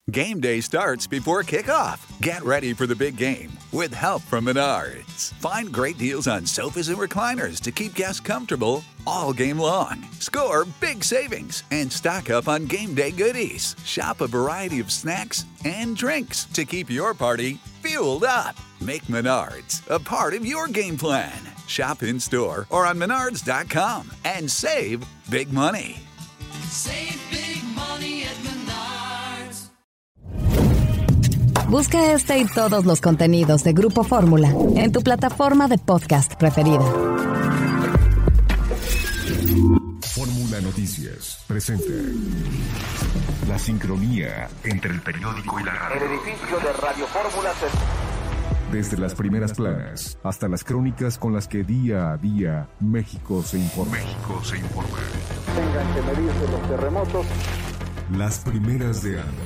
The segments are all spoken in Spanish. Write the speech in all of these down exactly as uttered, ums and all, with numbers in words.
Game day starts before kickoff. Get ready for the big game with help from Menards. Find great deals on sofas and recliners to keep guests comfortable all game long. Score big savings and stock up on game day goodies. Shop a variety of snacks and drinks to keep your party fueled up. Make Menards a part of your game plan. Shop in-store or on menards dot com and save big money. Save big money at Menards. Busca este y todos los contenidos de Grupo Fórmula en tu plataforma de podcast preferida. Fórmula Noticias presenta la sincronía entre el periódico y la radio. El edificio de Radio Fórmula se... Desde las primeras planas hasta las crónicas con las que día a día México se informa. México se informa. Tengan que medirse los terremotos. Las primeras de Anda.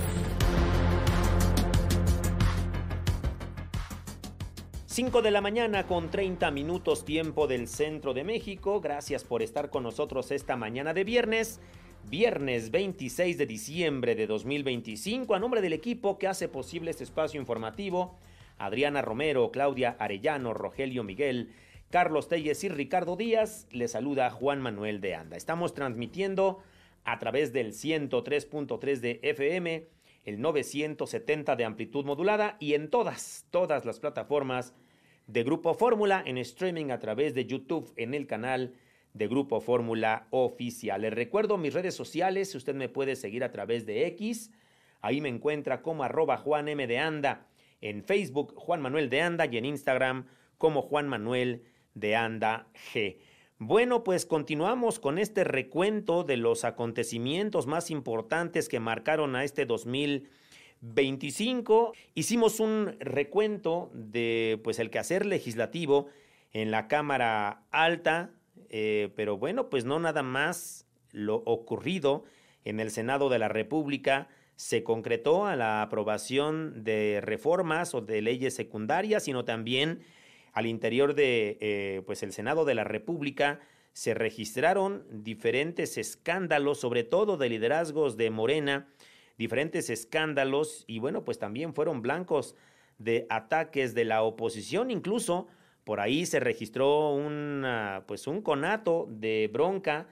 cinco de la mañana con treinta minutos tiempo del centro de México. Gracias por estar con nosotros esta mañana de viernes. Viernes veintiséis de diciembre de dos mil veinticinco. A nombre del equipo que hace posible este espacio informativo, Adriana Romero, Claudia Arellano, Rogelio Miguel, Carlos Telles y Ricardo Díaz, les saluda Juan Manuel de Anda. Estamos transmitiendo a través del ciento tres punto tres de F M, el novecientos setenta de amplitud modulada y en todas, todas las plataformas de Grupo Fórmula, en streaming a través de YouTube en el canal de Grupo Fórmula Oficial. Les recuerdo mis redes sociales, usted me puede seguir a través de X, ahí me encuentra como arroba Juan M de Anda. En Facebook, Juan Manuel de Anda, y en Instagram, como Juan Manuel de Anda G. Bueno, pues continuamos con este recuento de los acontecimientos más importantes que marcaron a este dos mil veinticinco. Hicimos un recuento de, pues, el quehacer legislativo en la Cámara Alta, eh, pero bueno, pues no nada más lo ocurrido en el Senado de la República se concretó a la aprobación de reformas o de leyes secundarias, sino también al interior de eh, pues el Senado de la República se registraron diferentes escándalos, sobre todo de liderazgos de Morena, diferentes escándalos, y bueno, pues también fueron blancos de ataques de la oposición. Incluso por ahí se registró una, pues un conato de bronca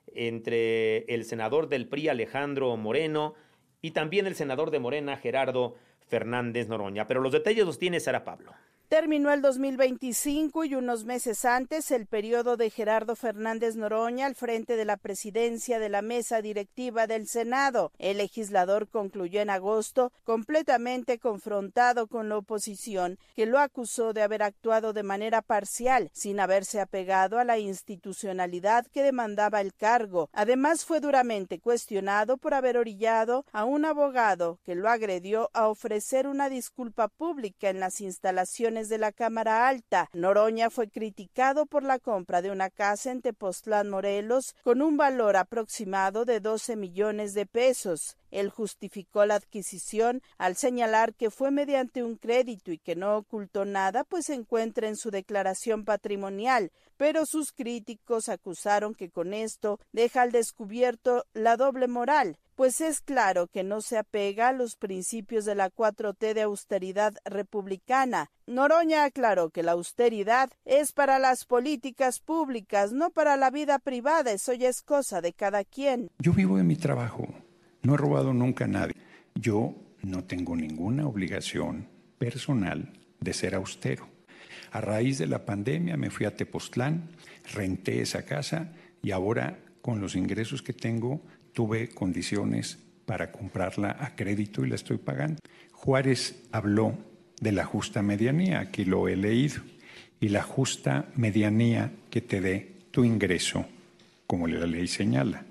entre el senador del P R I, Alejandro Moreno, y también el senador de Morena, Gerardo Fernández Noroña. Pero los detalles los tiene Sara Pablo. Terminó el dos mil veinticinco y unos meses antes el periodo de Gerardo Fernández Noroña al frente de la presidencia de la mesa directiva del Senado. El legislador concluyó en agosto completamente confrontado con la oposición, que lo acusó de haber actuado de manera parcial, sin haberse apegado a la institucionalidad que demandaba el cargo. Además, fue duramente cuestionado por haber orillado a un abogado que lo agredió a ofrecer una disculpa pública en las instalaciones de la Cámara Alta. Noroña fue criticado por la compra de una casa en Tepoztlán, Morelos, con un valor aproximado de doce millones de pesos. Él justificó la adquisición al señalar que fue mediante un crédito y que no ocultó nada, pues se encuentra en su declaración patrimonial, pero sus críticos acusaron que con esto deja al descubierto la doble moral, pues es claro que no se apega a los principios de la cuatro T de austeridad republicana. Noroña aclaró que la austeridad es para las políticas públicas, no para la vida privada, eso ya es cosa de cada quien. Yo vivo de mi trabajo, no he robado nunca a nadie. Yo no tengo ninguna obligación personal de ser austero. A raíz de la pandemia me fui a Tepoztlán, renté esa casa y ahora con los ingresos que tengo tuve condiciones para comprarla a crédito y la estoy pagando. Juárez habló de la justa medianía, aquí lo he leído, y la justa medianía que te dé tu ingreso, como la ley señala.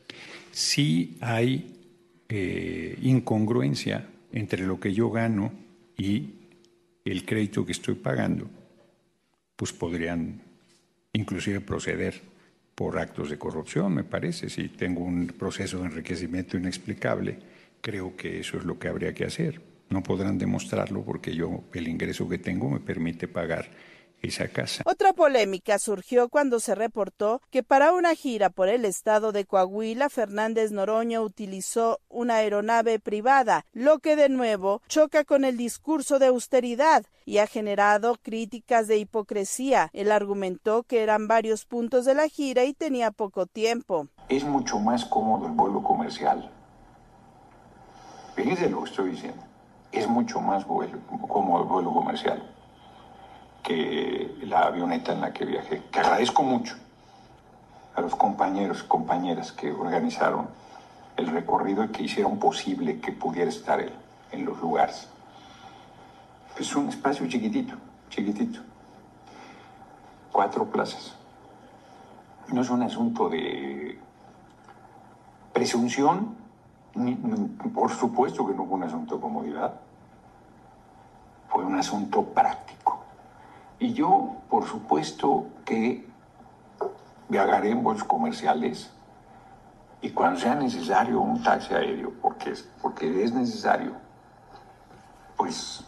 Sí hay eh, incongruencia entre lo que yo gano y el crédito que estoy pagando, pues podrían inclusive proceder por actos de corrupción, me parece. Si tengo un proceso de enriquecimiento inexplicable, creo que eso es lo que habría que hacer. No podrán demostrarlo porque yo, el ingreso que tengo me permite pagar irse a casa. Otra polémica surgió cuando se reportó que para una gira por el estado de Coahuila, Fernández Noroña utilizó una aeronave privada, lo que de nuevo choca con el discurso de austeridad y ha generado críticas de hipocresía. Él argumentó que eran varios puntos de la gira y tenía poco tiempo. Es mucho más cómodo el vuelo comercial. Fíjense lo que estoy diciendo. Es mucho más vuelo, cómodo el vuelo comercial que la avioneta en la que viajé, que agradezco mucho a los compañeros y compañeras que organizaron el recorrido y que hicieron posible que pudiera estar él en los lugares. Es un espacio chiquitito, chiquitito. Cuatro plazas. No es un asunto de presunción, ni, por supuesto que no fue un asunto de comodidad, fue un asunto práctico. Y yo, por supuesto, que viajaré en vuelos comerciales y cuando sea necesario un taxi aéreo, porque es, porque es necesario, pues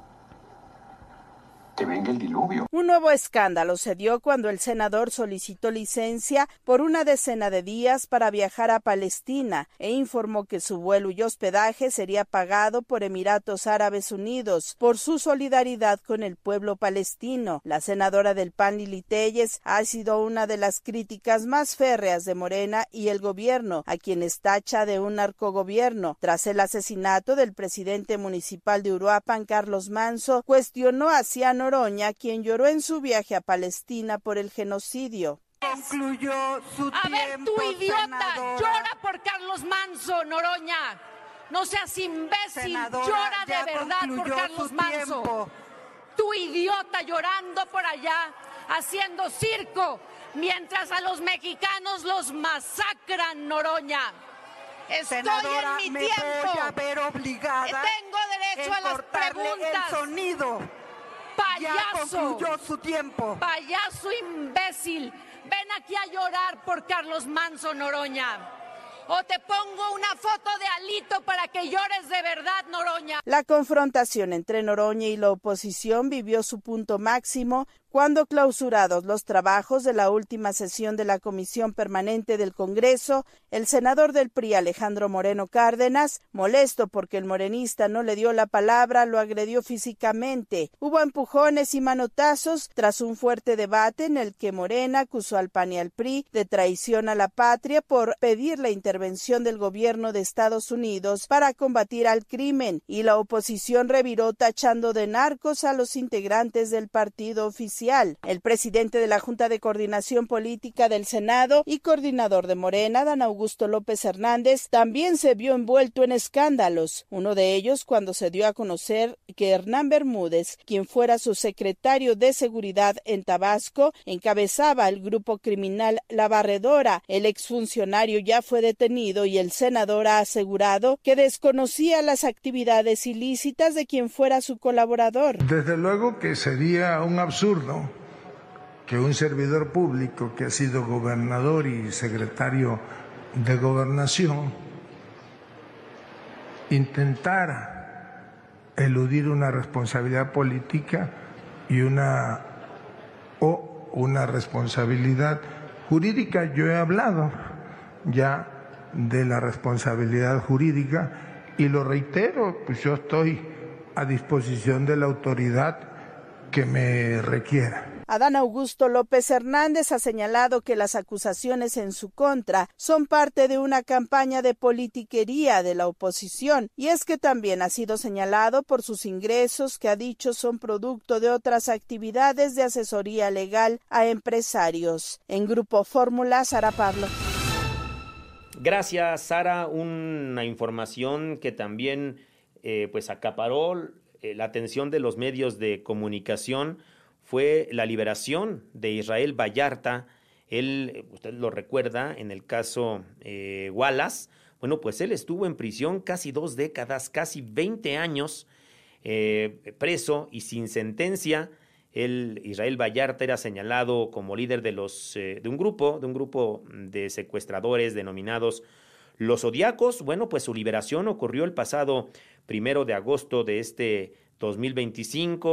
que venga el diluvio. Un nuevo escándalo se dio cuando el senador solicitó licencia por una decena de días para viajar a Palestina e informó que su vuelo y hospedaje sería pagado por Emiratos Árabes Unidos por su solidaridad con el pueblo palestino. La senadora del P A N, Lili Téllez, ha sido una de las críticas más férreas de Morena y el gobierno, a quienes tacha de un narcogobierno. Tras el asesinato del presidente municipal de Uruapan, Carlos Manso, cuestionó a Ciano Noroña, quien lloró en su viaje a Palestina por el genocidio. Concluyó su a tiempo, ver, tu idiota, senadora. llora por Carlos Manso, Noroña. No seas imbécil, Senadora, llora ya de verdad por concluyó Carlos su Manso. tiempo. Tu idiota llorando por allá, haciendo circo, mientras a los mexicanos los masacran, Noroña. Estoy Senadora, en mi me tiempo. voy a ver obligada Tengo derecho a las cortarle preguntas. el sonido. Payaso. Ya concluyó su tiempo. Payaso imbécil. Ven aquí a llorar por Carlos Manso, Noroña. O te pongo una foto de Alito para que llores de verdad, Noroña. La confrontación entre Noroña y la oposición vivió su punto máximo cuando, clausurados los trabajos de la última sesión de la Comisión Permanente del Congreso, el senador del P R I, Alejandro Moreno Cárdenas, molesto porque el morenista no le dio la palabra, lo agredió físicamente. Hubo empujones y manotazos tras un fuerte debate en el que Morena acusó al P A N y al P R I de traición a la patria por pedir la intervención del gobierno de Estados Unidos para combatir al crimen, y la oposición reviró tachando de narcos a los integrantes del partido oficial. El presidente de la Junta de Coordinación Política del Senado y coordinador de Morena, Adán Augusto López Hernández, también se vio envuelto en escándalos. Uno de ellos cuando se dio a conocer que Hernán Bermúdez, quien fuera su secretario de Seguridad en Tabasco, encabezaba el grupo criminal La Barredora. El exfuncionario ya fue detenido y el senador ha asegurado que desconocía las actividades ilícitas de quien fuera su colaborador. Desde luego que sería un absurdo que un servidor público que ha sido gobernador y secretario de Gobernación intentara eludir una responsabilidad política y una o una responsabilidad jurídica. Yo he hablado ya de la responsabilidad jurídica y lo reitero, pues yo estoy a disposición de la autoridad que me requiera. Adán Augusto López Hernández ha señalado que las acusaciones en su contra son parte de una campaña de politiquería de la oposición, y es que también ha sido señalado por sus ingresos que ha dicho son producto de otras actividades de asesoría legal a empresarios. En Grupo Fórmula, Sara Pablo. Gracias, Sara. Una información que también eh, pues acaparó eh, la atención de los medios de comunicación fue la liberación de Israel Vallarta. Él, usted lo recuerda, en el caso eh, Wallace, bueno, pues él estuvo en prisión casi dos décadas, casi veinte años eh, preso y sin sentencia. Él, Israel Vallarta, era señalado como líder de los eh, de un grupo, de un grupo de secuestradores denominados los Zodiacos. Bueno, pues su liberación ocurrió el pasado primero de agosto de este dos mil veinticinco.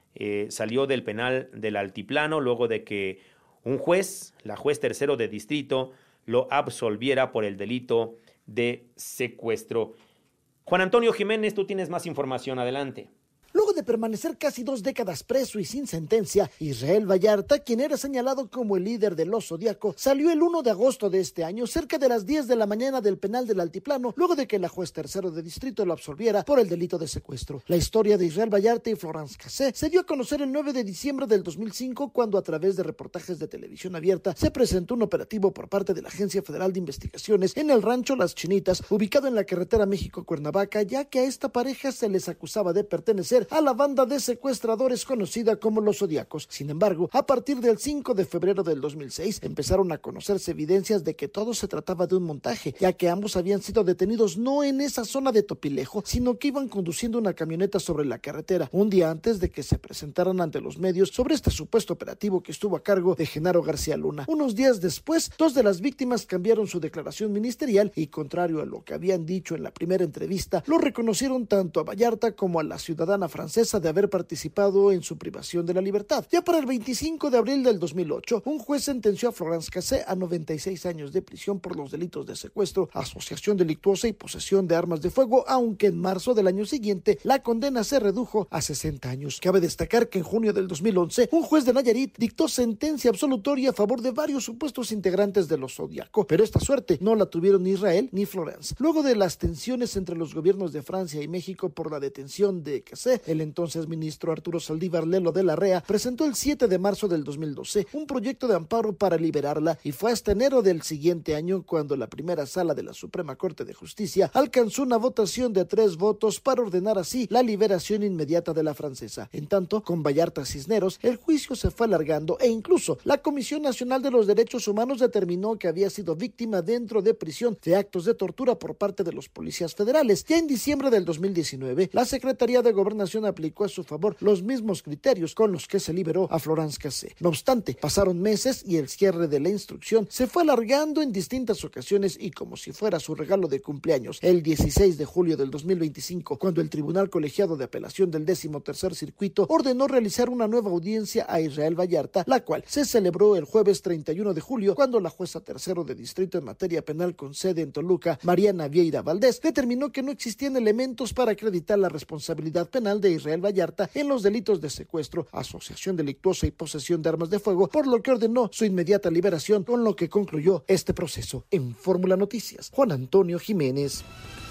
eh, salió del penal del Altiplano luego de que un juez, la juez tercero de distrito, lo absolviera por el delito de secuestro. Juan Antonio Jiménez, tú tienes más información, adelante. Luego de permanecer casi dos décadas preso y sin sentencia, Israel Vallarta, quien era señalado como el líder de los Zodíaco, salió el primero de agosto de este año, cerca de las diez de la mañana del penal del Altiplano, luego de que la juez tercero de distrito lo absolviera por el delito de secuestro. La historia de Israel Vallarta y Florence Cassé se dio a conocer el nueve de diciembre del dos mil cinco, cuando a través de reportajes de televisión abierta se presentó un operativo por parte de la Agencia Federal de Investigaciones en el rancho Las Chinitas, ubicado en la carretera México-Cuernavaca, ya que a esta pareja se les acusaba de pertenecer a la banda de secuestradores conocida como los Zodíacos. Sin embargo, a partir del cinco de febrero del dos mil seis empezaron a conocerse evidencias de que todo se trataba de un montaje, ya que ambos habían sido detenidos no en esa zona de Topilejo, sino que iban conduciendo una camioneta sobre la carretera, un día antes de que se presentaran ante los medios sobre este supuesto operativo que estuvo a cargo de Genaro García Luna. Unos días después, dos de las víctimas cambiaron su declaración ministerial y, contrario a lo que habían dicho en la primera entrevista, lo reconocieron tanto a Vallarta como a la ciudadana francesa de haber participado en su privación de la libertad. Ya para el veinticinco de abril del dos mil ocho, un juez sentenció a Florence Cassé a noventa y seis años de prisión por los delitos de secuestro, asociación delictuosa y posesión de armas de fuego, aunque en marzo del año siguiente la condena se redujo a sesenta años. Cabe destacar que en junio del dos mil once, un juez de Nayarit dictó sentencia absolutoria a favor de varios supuestos integrantes de los Zodíaco, pero esta suerte no la tuvieron ni Israel ni Florence. Luego de las tensiones entre los gobiernos de Francia y México por la detención de Cassé, el entonces ministro Arturo Saldívar Lelo de la Rea presentó el siete de marzo del dos mil doce un proyecto de amparo para liberarla, y fue hasta enero del siguiente año cuando la primera sala de la Suprema Corte de Justicia alcanzó una votación de tres votos para ordenar así la liberación inmediata de la francesa. En tanto, con Vallarta Cisneros, el juicio se fue alargando e incluso la Comisión Nacional de los Derechos Humanos determinó que había sido víctima dentro de prisión de actos de tortura por parte de los policías federales. Ya en diciembre del dos mil diecinueve, la Secretaría de Gobernación aplicó a su favor los mismos criterios con los que se liberó a Florence Cassé. No obstante, pasaron meses y el cierre de la instrucción se fue alargando en distintas ocasiones, y como si fuera su regalo de cumpleaños, el dieciséis de julio del dos mil veinticinco, cuando el Tribunal Colegiado de Apelación del décimo tercer Circuito ordenó realizar una nueva audiencia a Israel Vallarta, la cual se celebró el jueves treinta y uno de julio, cuando la jueza tercero de distrito en materia penal con sede en Toluca, Mariana Vieira Valdés, determinó que no existían elementos para acreditar la responsabilidad penal de Israel Vallarta en los delitos de secuestro, asociación delictuosa y posesión de armas de fuego, por lo que ordenó su inmediata liberación, con lo que concluyó este proceso. En Fórmula Noticias, Juan Antonio Jiménez.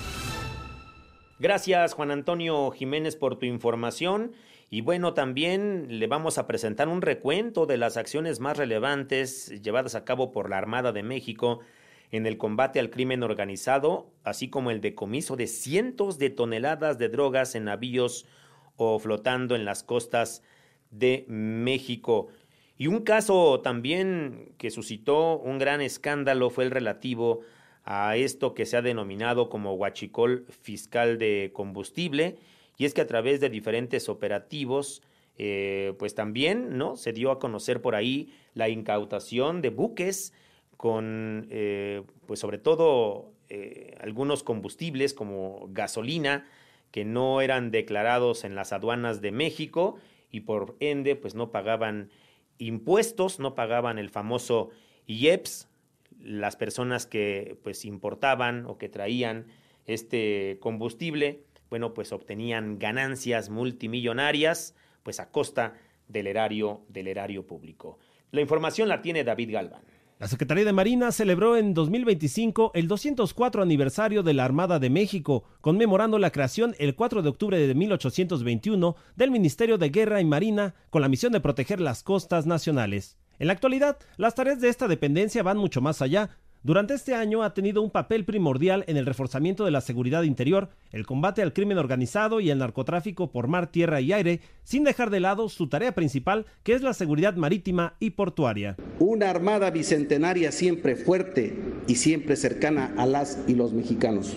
Gracias, Juan Antonio Jiménez, por tu información. Y bueno, también le vamos a presentar un recuento de las acciones más relevantes llevadas a cabo por la Armada de México en el combate al crimen organizado, así como el decomiso de cientos de toneladas de drogas en navíos o flotando en las costas de México. Y un caso también que suscitó un gran escándalo fue el relativo a esto que se ha denominado como huachicol fiscal de combustible, y es que a través de diferentes operativos, eh, pues también, ¿no?, se dio a conocer por ahí la incautación de buques con, eh, pues sobre todo, eh, algunos combustibles como gasolina, que no eran declarados en las aduanas de México y por ende pues no pagaban impuestos, no pagaban el famoso I E P S. Las personas que pues importaban o que traían este combustible, bueno, pues obtenían ganancias multimillonarias pues a costa del erario, del erario público. La información la tiene David Galván. La Secretaría de Marina celebró en dos mil veinticinco el doscientos cuatro aniversario de la Armada de México, conmemorando la creación el cuatro de octubre de mil ochocientos veintiuno del Ministerio de Guerra y Marina con la misión de proteger las costas nacionales. En la actualidad, las tareas de esta dependencia van mucho más allá. Durante este año ha tenido un papel primordial en el reforzamiento de la seguridad interior, el combate al crimen organizado y el narcotráfico por mar, tierra y aire, sin dejar de lado su tarea principal, que es la seguridad marítima y portuaria. Una armada bicentenaria siempre fuerte y siempre cercana a las y los mexicanos.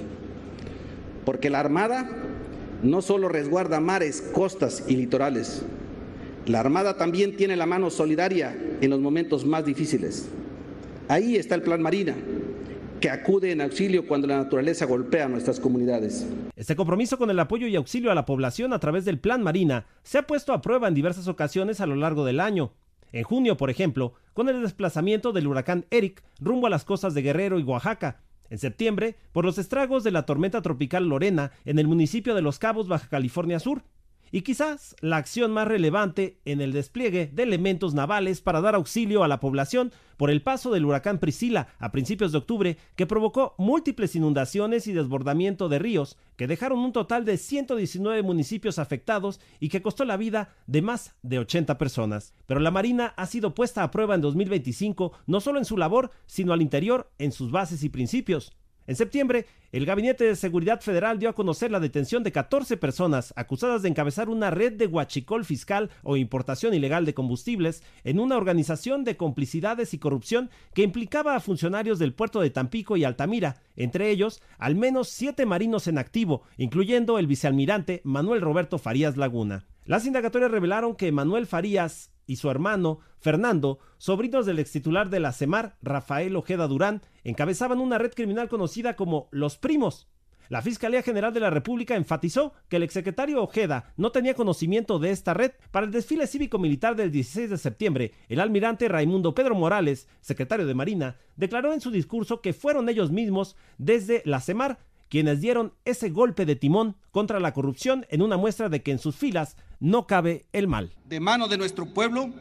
Porque la armada no solo resguarda mares, costas y litorales. La armada también tiene la mano solidaria en los momentos más difíciles. Ahí está el Plan Marina, que acude en auxilio cuando la naturaleza golpea a nuestras comunidades. Este compromiso con el apoyo y auxilio a la población a través del Plan Marina se ha puesto a prueba en diversas ocasiones a lo largo del año. En junio, por ejemplo, con el desplazamiento del huracán Eric rumbo a las costas de Guerrero y Oaxaca. En septiembre, por los estragos de la tormenta tropical Lorena en el municipio de Los Cabos, Baja California Sur. Y quizás la acción más relevante en el despliegue de elementos navales para dar auxilio a la población por el paso del huracán Priscila a principios de octubre, que provocó múltiples inundaciones y desbordamiento de ríos, que dejaron un total de ciento diecinueve municipios afectados y que costó la vida de más de ochenta personas. Pero la Marina ha sido puesta a prueba en dos mil veinticinco, no solo en su labor, sino al interior en sus bases y principios. En septiembre, el Gabinete de Seguridad Federal dio a conocer la detención de catorce personas acusadas de encabezar una red de huachicol fiscal o importación ilegal de combustibles en una organización de complicidades y corrupción que implicaba a funcionarios del puerto de Tampico y Altamira, entre ellos al menos siete marinos en activo, incluyendo el vicealmirante Manuel Roberto Farías Laguna. Las indagatorias revelaron que Manuel Farías y su hermano Fernando, sobrinos del extitular de la CEMAR, Rafael Ojeda Durán, encabezaban una red criminal conocida como Los Primos. La Fiscalía General de la República enfatizó que el exsecretario Ojeda no tenía conocimiento de esta red. Para el desfile cívico-militar del dieciséis de septiembre, el almirante Raimundo Pedro Morales, secretario de Marina, declaró en su discurso que fueron ellos mismos desde la CEMAR quienes dieron ese golpe de timón contra la corrupción en una muestra de que en sus filas no cabe el mal. De mano de nuestro pueblo,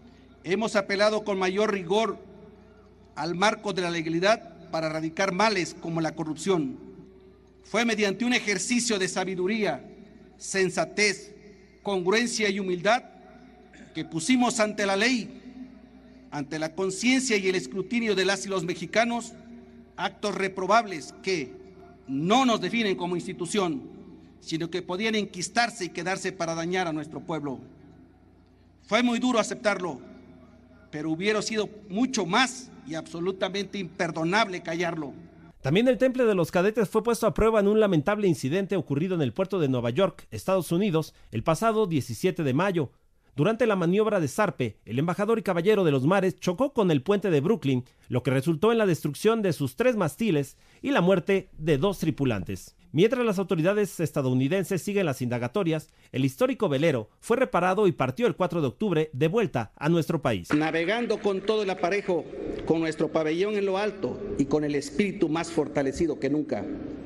hemos apelado con mayor rigor al marco de la legalidad para erradicar males como la corrupción. Fue mediante un ejercicio de sabiduría, sensatez, congruencia y humildad que pusimos ante la ley, ante la conciencia y el escrutinio de las y los mexicanos, actos reprobables que no nos definen como institución, sino que podían enquistarse y quedarse para dañar a nuestro pueblo. Fue muy duro aceptarlo, pero hubiera sido mucho más y absolutamente imperdonable callarlo. También el temple de los cadetes fue puesto a prueba en un lamentable incidente ocurrido en el puerto de Nueva York, Estados Unidos, el pasado diecisiete de mayo. Durante la maniobra de zarpe, el embajador y caballero de los mares chocó con el puente de Brooklyn, lo que resultó en la destrucción de sus tres mástiles y la muerte de dos tripulantes. Mientras las autoridades estadounidenses siguen las indagatorias, el histórico velero fue reparado y partió el cuatro de octubre de vuelta a nuestro país. Navegando con todo el aparejo, con nuestro pabellón en lo alto y con el espíritu más fortalecido que nunca.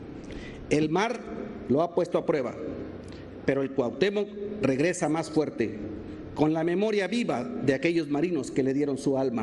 El mar lo ha puesto a prueba, pero el Cuauhtémoc regresa más fuerte, con la memoria viva de aquellos marinos que le dieron su alma.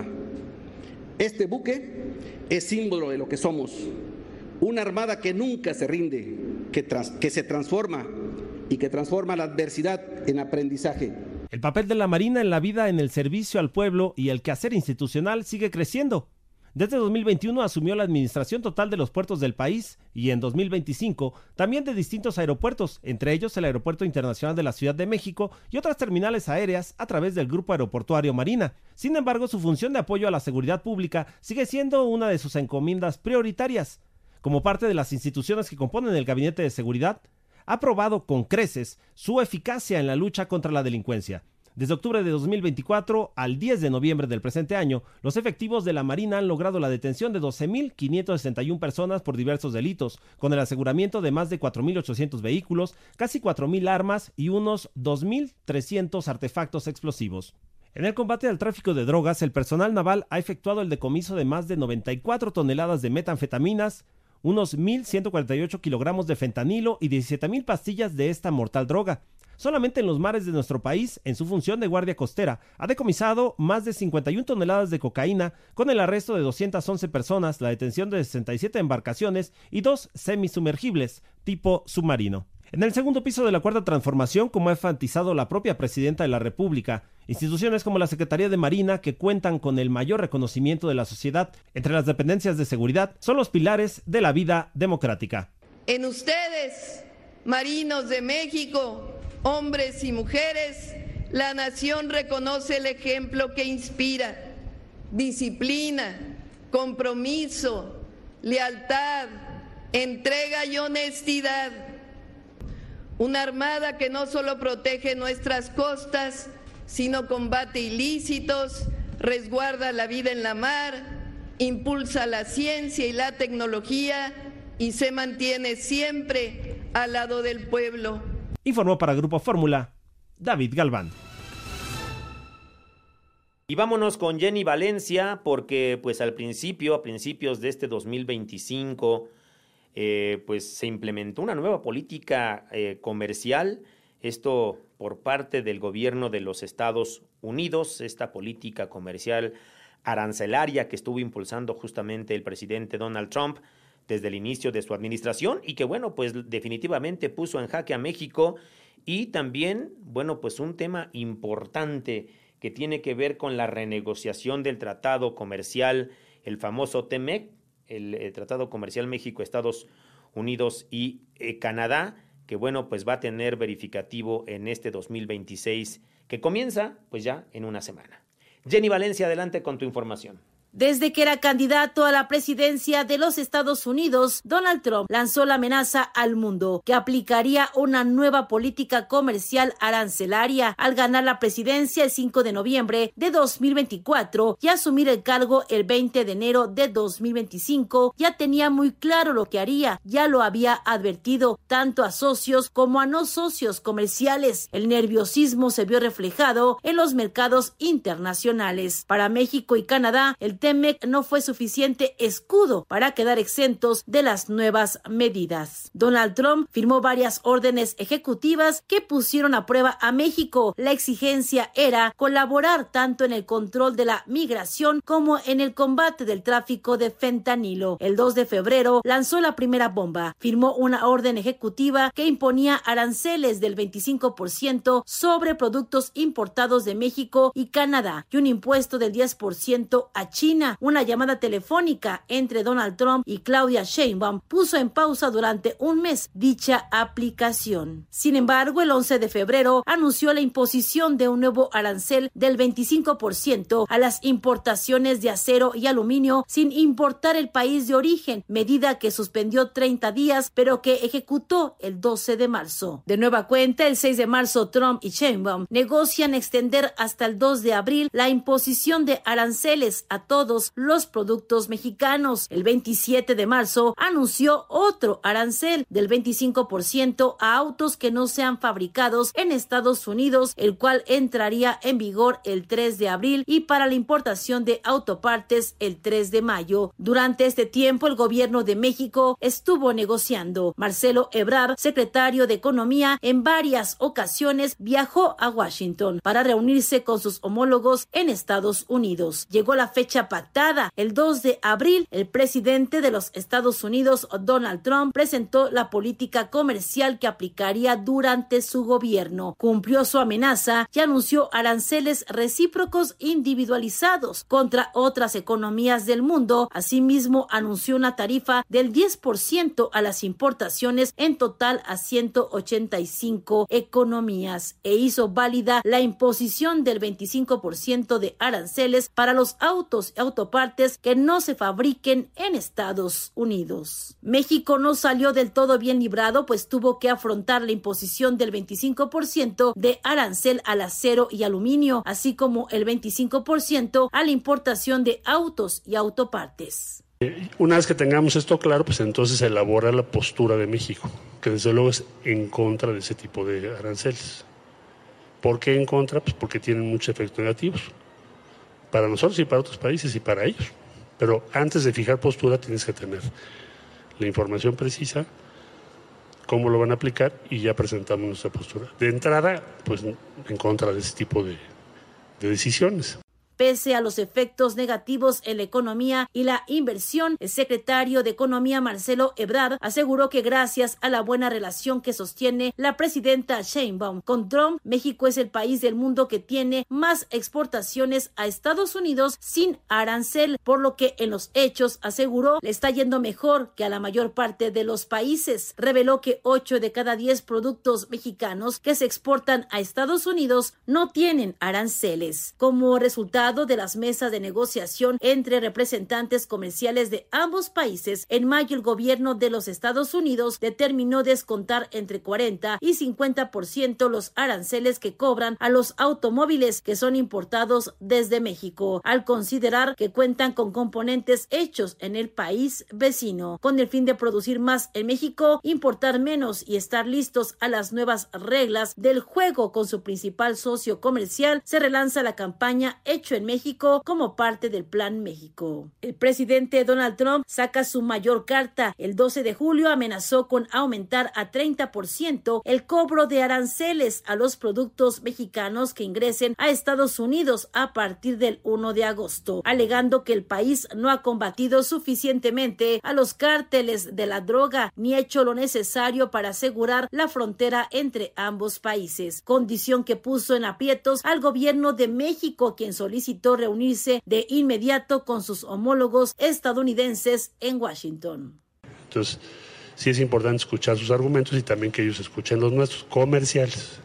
Este buque es símbolo de lo que somos, una armada que nunca se rinde, que, trans, que se transforma y que transforma la adversidad en aprendizaje. El papel de la Marina en la vida, en el servicio al pueblo y el quehacer institucional sigue creciendo. Desde dos mil veintiuno asumió la administración total de los puertos del país y en dos mil veinticinco también de distintos aeropuertos, entre ellos el Aeropuerto Internacional de la Ciudad de México y otras terminales aéreas a través del Grupo Aeroportuario Marina. Sin embargo, su función de apoyo a la seguridad pública sigue siendo una de sus encomiendas prioritarias. Como parte de las instituciones que componen el Gabinete de Seguridad, ha probado con creces su eficacia en la lucha contra la delincuencia. Desde octubre de dos mil veinticuatro al diez de noviembre del presente año, los efectivos de la Marina han logrado la detención de doce mil quinientas sesenta y una personas por diversos delitos, con el aseguramiento de más de cuatro mil ochocientos vehículos, casi cuatro mil armas y unos dos mil trescientos artefactos explosivos. En el combate al tráfico de drogas, el personal naval ha efectuado el decomiso de más de noventa y cuatro toneladas de metanfetaminas, unos mil ciento cuarenta y ocho kilogramos de fentanilo y diecisiete mil pastillas de esta mortal droga. Solamente en los mares de nuestro país, en su función de guardia costera, ha decomisado más de cincuenta y una toneladas de cocaína, con el arresto de doscientas once personas, la detención de sesenta y siete embarcaciones y dos semisumergibles tipo submarino. En el segundo piso de la Cuarta Transformación, como ha enfatizado la propia Presidenta de la República, instituciones como la Secretaría de Marina, que cuentan con el mayor reconocimiento de la sociedad entre las dependencias de seguridad, son los pilares de la vida democrática. En ustedes, marinos de México, hombres y mujeres, la nación reconoce el ejemplo que inspira: disciplina, compromiso, lealtad, entrega y honestidad. Una armada que no solo protege nuestras costas, sino combate ilícitos, resguarda la vida en la mar, impulsa la ciencia y la tecnología y se mantiene siempre al lado del pueblo. Informó para Grupo Fórmula, David Galván. Y vámonos con Jenny Valencia, porque pues al principio, a principios de este dos mil veinticinco, eh, pues se implementó una nueva política eh, comercial, esto por parte del gobierno de los Estados Unidos, esta política comercial arancelaria que estuvo impulsando justamente el presidente Donald Trump desde el inicio de su administración y que, bueno, pues definitivamente puso en jaque a México y también, bueno, pues un tema importante que tiene que ver con la renegociación del tratado comercial, el famoso T M E C, el, el Tratado Comercial México-Estados Unidos y eh, Canadá, que, bueno, pues va a tener verificativo en este dos mil veintiséis, que comienza pues ya en una semana. Jenny Valencia, adelante con tu información. Desde que era candidato a la presidencia de los Estados Unidos, Donald Trump lanzó la amenaza al mundo que aplicaría una nueva política comercial arancelaria al ganar la presidencia el cinco de noviembre de dos mil veinticuatro y asumir el cargo el veinte de enero de dos mil veinticinco. Ya tenía muy claro lo que haría, ya lo había advertido tanto a socios como a no socios comerciales. El nerviosismo se vio reflejado en los mercados internacionales. Para México y Canadá, el T M E C no fue suficiente escudo para quedar exentos de las nuevas medidas. Donald Trump firmó varias órdenes ejecutivas que pusieron a prueba a México. La exigencia era colaborar tanto en el control de la migración como en el combate del tráfico de fentanilo. El dos de febrero lanzó la primera bomba. Firmó una orden ejecutiva que imponía aranceles del veinticinco por ciento sobre productos importados de México y Canadá y un impuesto del diez por ciento a China. Una llamada telefónica entre Donald Trump y Claudia Sheinbaum puso en pausa durante un mes dicha aplicación. Sin embargo, el once de febrero anunció la imposición de un nuevo arancel del veinticinco por ciento a las importaciones de acero y aluminio sin importar el país de origen, medida que suspendió treinta días, pero que ejecutó el doce de marzo. De nueva cuenta, el seis de marzo, Trump y Sheinbaum negocian extender hasta el dos de abril la imposición de aranceles a todos los productos mexicanos. El veintisiete de marzo anunció otro arancel del veinticinco por ciento a autos que no sean fabricados en Estados Unidos, el cual entraría en vigor el tres de abril, y para la importación de autopartes el tres de mayo. Durante este tiempo, el gobierno de México estuvo negociando. Marcelo Ebrard, secretario de Economía, en varias ocasiones viajó a Washington para reunirse con sus homólogos en Estados Unidos. Llegó la fecha pactada. El dos de abril, el presidente de los Estados Unidos, Donald Trump, presentó la política comercial que aplicaría durante su gobierno. Cumplió su amenaza y anunció aranceles recíprocos individualizados contra otras economías del mundo. Asimismo, anunció una tarifa del diez por ciento a las importaciones, en total a ciento ochenta y cinco economías, e hizo válida la imposición del veinticinco por ciento de aranceles para los autos y autopartes que no se fabriquen en Estados Unidos. México no salió del todo bien librado, pues tuvo que afrontar la imposición del veinticinco por ciento de arancel al acero y aluminio, así como el veinticinco por ciento a la importación de autos y autopartes. Una vez que tengamos esto claro, pues entonces se elabora la postura de México, que desde luego es en contra de ese tipo de aranceles. ¿Por qué en contra? Pues porque tienen muchos efectos negativos para nosotros y para otros países y para ellos. Pero antes de fijar postura tienes que tener la información precisa, cómo lo van a aplicar, y ya presentamos nuestra postura. De entrada, pues en contra de ese tipo de, de decisiones. Pese a los efectos negativos en la economía y la inversión, el secretario de Economía, Marcelo Ebrard, aseguró que gracias a la buena relación que sostiene la presidenta Sheinbaum con Trump, México es el país del mundo que tiene más exportaciones a Estados Unidos sin arancel, por lo que en los hechos, aseguró, le está yendo mejor que a la mayor parte de los países. Reveló que ocho de cada diez productos mexicanos que se exportan a Estados Unidos no tienen aranceles. Como resultado resultado de las mesas de negociación entre representantes comerciales de ambos países, en mayo el gobierno de los Estados Unidos determinó descontar entre cuarenta y cincuenta por ciento los aranceles que cobran a los automóviles que son importados desde México, al considerar que cuentan con componentes hechos en el país vecino. Con el fin de producir más en México, importar menos y estar listos a las nuevas reglas del juego con su principal socio comercial, se relanza la campaña Hecho en México como parte del Plan México. El presidente Donald Trump saca su mayor carta. El doce de julio amenazó con aumentar a treinta por ciento el cobro de aranceles a los productos mexicanos que ingresen a Estados Unidos a partir del primero de agosto, alegando que el país no ha combatido suficientemente a los cárteles de la droga ni hecho lo necesario para asegurar la frontera entre ambos países, condición que puso en aprietos al gobierno de México, quien solicitó reunirse de inmediato con sus homólogos estadounidenses en Washington. Entonces, sí es importante escuchar sus argumentos y también que ellos escuchen los nuestros comerciales.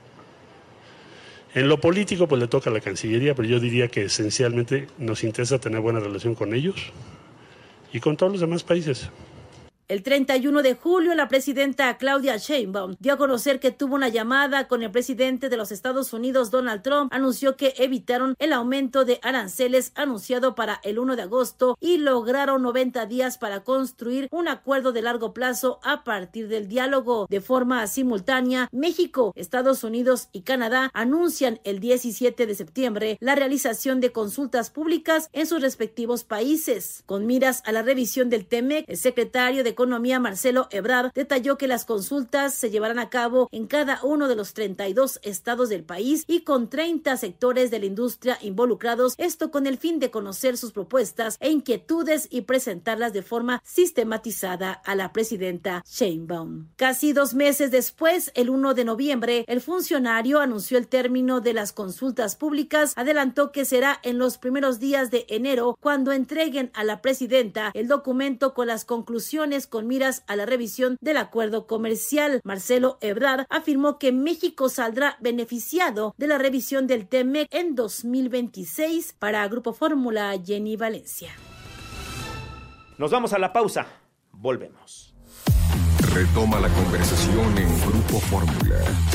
En lo político, pues le toca a la Cancillería, pero yo diría que esencialmente nos interesa tener buena relación con ellos y con todos los demás países. El treinta y uno de julio, la presidenta Claudia Sheinbaum dio a conocer que tuvo una llamada con el presidente de los Estados Unidos, Donald Trump. Anunció que evitaron el aumento de aranceles anunciado para el primero de agosto y lograron noventa días para construir un acuerdo de largo plazo a partir del diálogo. De forma simultánea, México, Estados Unidos y Canadá anuncian el diecisiete de septiembre la realización de consultas públicas en sus respectivos países. Con miras a la revisión del T M E C, el secretario de Economía, Marcelo Ebrard, detalló que las consultas se llevarán a cabo en cada uno de los treinta y dos estados del país y con treinta sectores de la industria involucrados, esto con el fin de conocer sus propuestas e inquietudes y presentarlas de forma sistematizada a la presidenta Sheinbaum. Casi dos meses después, el primero de noviembre, el funcionario anunció el término de las consultas públicas, adelantó que será en los primeros días de enero cuando entreguen a la presidenta el documento con las conclusiones con miras a la revisión del acuerdo comercial. Marcelo Ebrard afirmó que México saldrá beneficiado de la revisión del T M E C en dos mil veintiséis. Para Grupo Fórmula, Jenny Valencia. Nos vamos a la pausa. Volvemos. Retoma la conversación en Grupo Fórmula.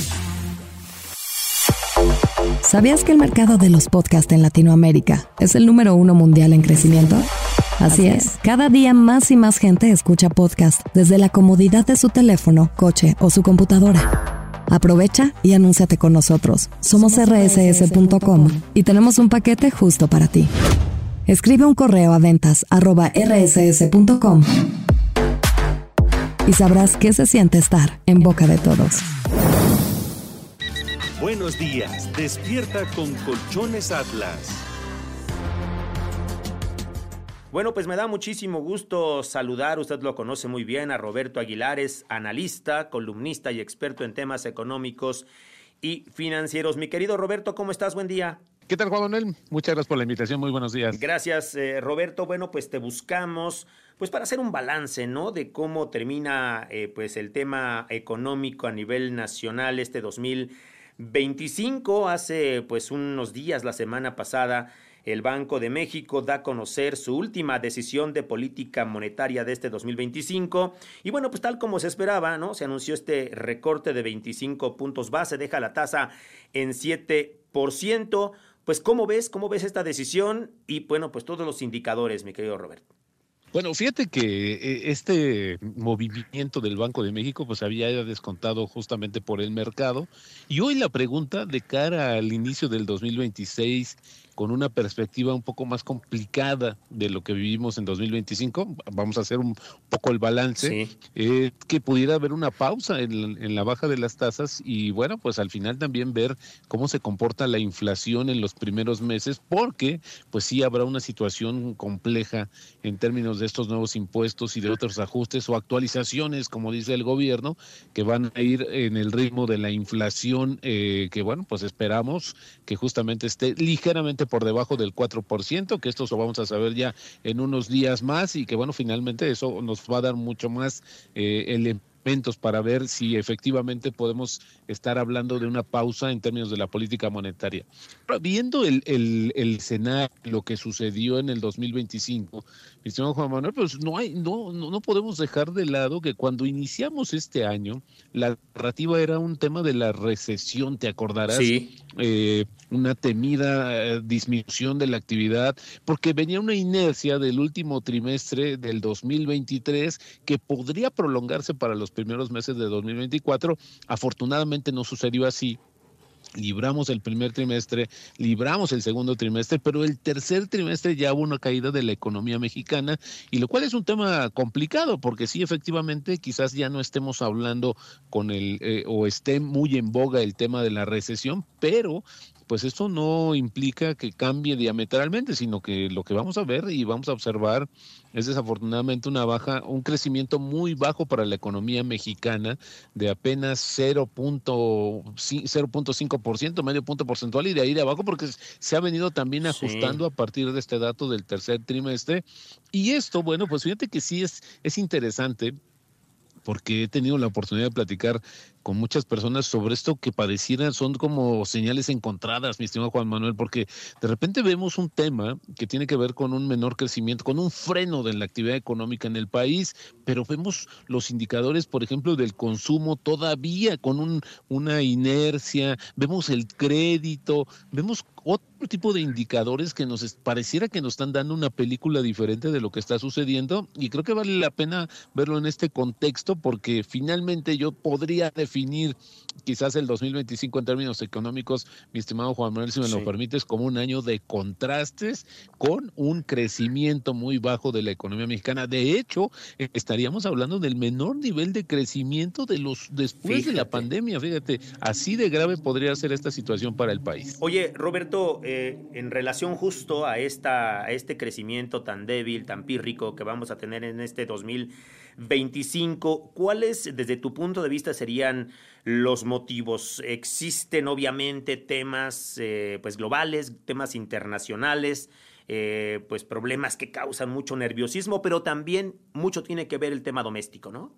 ¿Sabías que el mercado de los podcasts en Latinoamérica es el número uno mundial en crecimiento? Así es, cada día más y más gente escucha podcast desde la comodidad de su teléfono, coche o su computadora. Aprovecha y anúnciate con nosotros. Somos erre ese ese punto com y tenemos un paquete justo para ti. Escribe un correo a ventas arroba erre ese ese punto com y sabrás qué se siente estar en boca de todos. Buenos días, despierta con Colchones Atlas. Bueno, pues me da muchísimo gusto saludar, usted lo conoce muy bien, a Roberto Aguilares, analista, columnista y experto en temas económicos y financieros. Mi querido Roberto, ¿cómo estás? Buen día. ¿Qué tal, Juan Manuel? Muchas gracias por la invitación, muy buenos días. Gracias, eh, Roberto. Bueno, pues te buscamos pues para hacer un balance, ¿no?, de cómo termina eh, pues el tema económico a nivel nacional este dos mil veinticinco. Hace pues unos días, la semana pasada, el Banco de México da a conocer su última decisión de política monetaria de este dos mil veinticinco. Y bueno, pues tal como se esperaba, ¿no?, se anunció este recorte de veinticinco puntos base, deja la tasa en siete por ciento. Pues, ¿cómo ves? ¿Cómo ves esta decisión? Y bueno, pues todos los indicadores, mi querido Roberto. Bueno, fíjate que este movimiento del Banco de México pues había descontado justamente por el mercado, y hoy la pregunta de cara al inicio del dos mil veintiséis, con una perspectiva un poco más complicada de lo que vivimos en dos mil veinticinco, vamos a hacer un poco el balance, sí. eh, que pudiera haber una pausa en, en la baja de las tasas y bueno, pues al final también ver cómo se comporta la inflación en los primeros meses, porque pues sí habrá una situación compleja en términos de estos nuevos impuestos y de otros ajustes o actualizaciones, como dice el gobierno, que van a ir en el ritmo de la inflación, eh, que bueno, pues esperamos que justamente esté ligeramente por debajo del cuatro por ciento, que esto lo vamos a saber ya en unos días más y que bueno, finalmente eso nos va a dar mucho más eh, el elementos para ver si efectivamente podemos estar hablando de una pausa en términos de la política monetaria. Pero viendo el, el, el escenario, lo que sucedió en el dos mil veinticinco, mi estimado Juan Manuel, pues no, hay, no, no, no podemos dejar de lado que cuando iniciamos este año, la narrativa era un tema de la recesión, ¿te acordarás? Sí. Eh, una temida eh, disminución de la actividad, porque venía una inercia del último trimestre del dos mil veintitrés que podría prolongarse para los primeros meses de dos mil veinticuatro. Afortunadamente no sucedió así. Libramos el primer trimestre, libramos el segundo trimestre, pero el tercer trimestre ya hubo una caída de la economía mexicana, y lo cual es un tema complicado, porque sí, efectivamente, quizás ya no estemos hablando con el, eh, o esté muy en boga el tema de la recesión, pero pues esto no implica que cambie diametralmente, sino que lo que vamos a ver y vamos a observar es desafortunadamente una baja, un crecimiento muy bajo para la economía mexicana de apenas cero punto cinco por ciento, medio punto porcentual, y de ahí de abajo porque se ha venido también ajustando sí. a partir de este dato del tercer trimestre. Y esto, bueno, pues fíjate que sí es, es interesante, porque he tenido la oportunidad de platicar con muchas personas sobre esto que padecieran, son como señales encontradas, mi estimado Juan Manuel, porque de repente vemos un tema que tiene que ver con un menor crecimiento, con un freno de la actividad económica en el país, pero vemos los indicadores, por ejemplo, del consumo todavía con un, una inercia, vemos el crédito, vemos otro tipo de indicadores que nos pareciera que nos están dando una película diferente de lo que está sucediendo, y creo que vale la pena verlo en este contexto, porque finalmente yo podría definir quizás el dos mil veinticinco en términos económicos, mi estimado Juan Manuel, si me sí. lo permites, como un año de contrastes con un crecimiento muy bajo de la economía mexicana. De hecho, estaríamos hablando del menor nivel de crecimiento de los después fíjate. de la pandemia. Fíjate, así de grave podría ser esta situación para el país. Oye, Roberto, eh, en relación justo a, esta, a este crecimiento tan débil, tan pírrico que vamos a tener en este dos mil veinticinco, ¿cuáles desde tu punto de vista serían los motivos? Existen obviamente temas eh, pues globales, temas internacionales, eh, pues problemas que causan mucho nerviosismo, pero también mucho tiene que ver el tema doméstico, ¿no?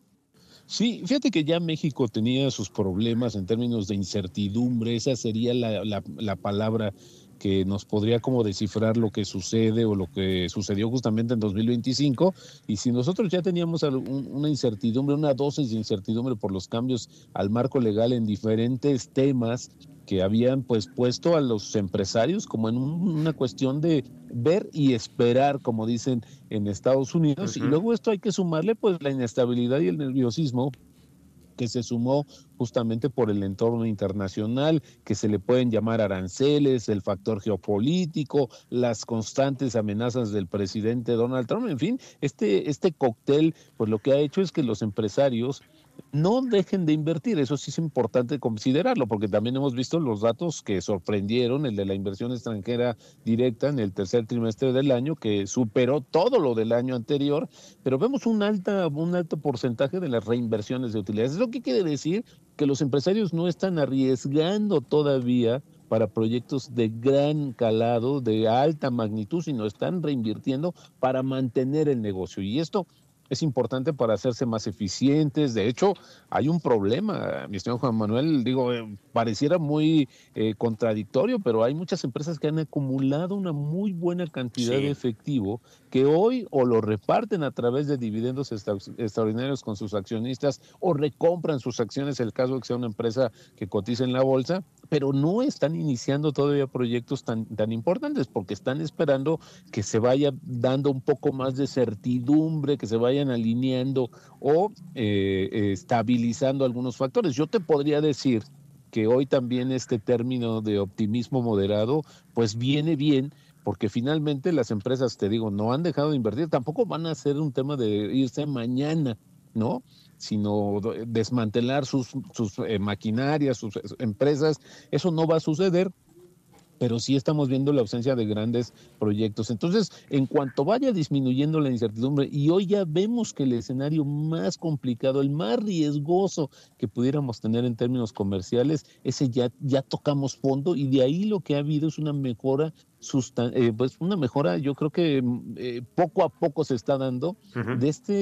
Sí, fíjate que ya México tenía sus problemas en términos de incertidumbre, esa sería la, la, la palabra que nos podría como descifrar lo que sucede o lo que sucedió justamente en dos mil veinticinco, y si nosotros ya teníamos una incertidumbre, una dosis de incertidumbre por los cambios al marco legal en diferentes temas que habían pues puesto a los empresarios como en un, una cuestión de ver y esperar, como dicen en Estados Unidos, uh-huh. y luego esto hay que sumarle pues la inestabilidad y el nerviosismo que se sumó justamente por el entorno internacional, que se le pueden llamar aranceles, el factor geopolítico, las constantes amenazas del presidente Donald Trump, en fin, este, este cóctel, pues lo que ha hecho es que los empresarios no dejen de invertir. Eso sí es importante considerarlo, porque también hemos visto los datos que sorprendieron, el de la inversión extranjera directa en el tercer trimestre del año, que superó todo lo del año anterior, pero vemos un, alta, un alto porcentaje de las reinversiones de utilidades. ¿Eso qué quiere decir? Que los empresarios no están arriesgando todavía para proyectos de gran calado, de alta magnitud, sino están reinvirtiendo para mantener el negocio. Y esto es importante para hacerse más eficientes. De hecho, hay un problema, mi estimado Juan Manuel, digo, eh, pareciera muy eh, contradictorio, pero hay muchas empresas que han acumulado una muy buena cantidad sí. de efectivo que hoy o lo reparten a través de dividendos extra, extraordinarios con sus accionistas o recompran sus acciones, el caso de que sea una empresa que cotiza en la bolsa, pero no están iniciando todavía proyectos tan, tan importantes porque están esperando que se vaya dando un poco más de certidumbre, que se vayan alineando o eh, eh, estabilizando algunos factores. Yo te podría decir que hoy también este término de optimismo moderado pues viene bien, porque finalmente las empresas, te digo, no han dejado de invertir, tampoco van a ser un tema de irse mañana, ¿no? Sino desmantelar sus, sus eh, maquinarias, sus empresas, eso no va a suceder, pero sí estamos viendo la ausencia de grandes proyectos. Entonces, en cuanto vaya disminuyendo la incertidumbre, y hoy ya vemos que el escenario más complicado, el más riesgoso que pudiéramos tener en términos comerciales, ese ya, ya tocamos fondo, y de ahí lo que ha habido es una mejora, sustan- eh, pues una mejora, yo creo que eh, poco a poco se está dando, uh-huh. de este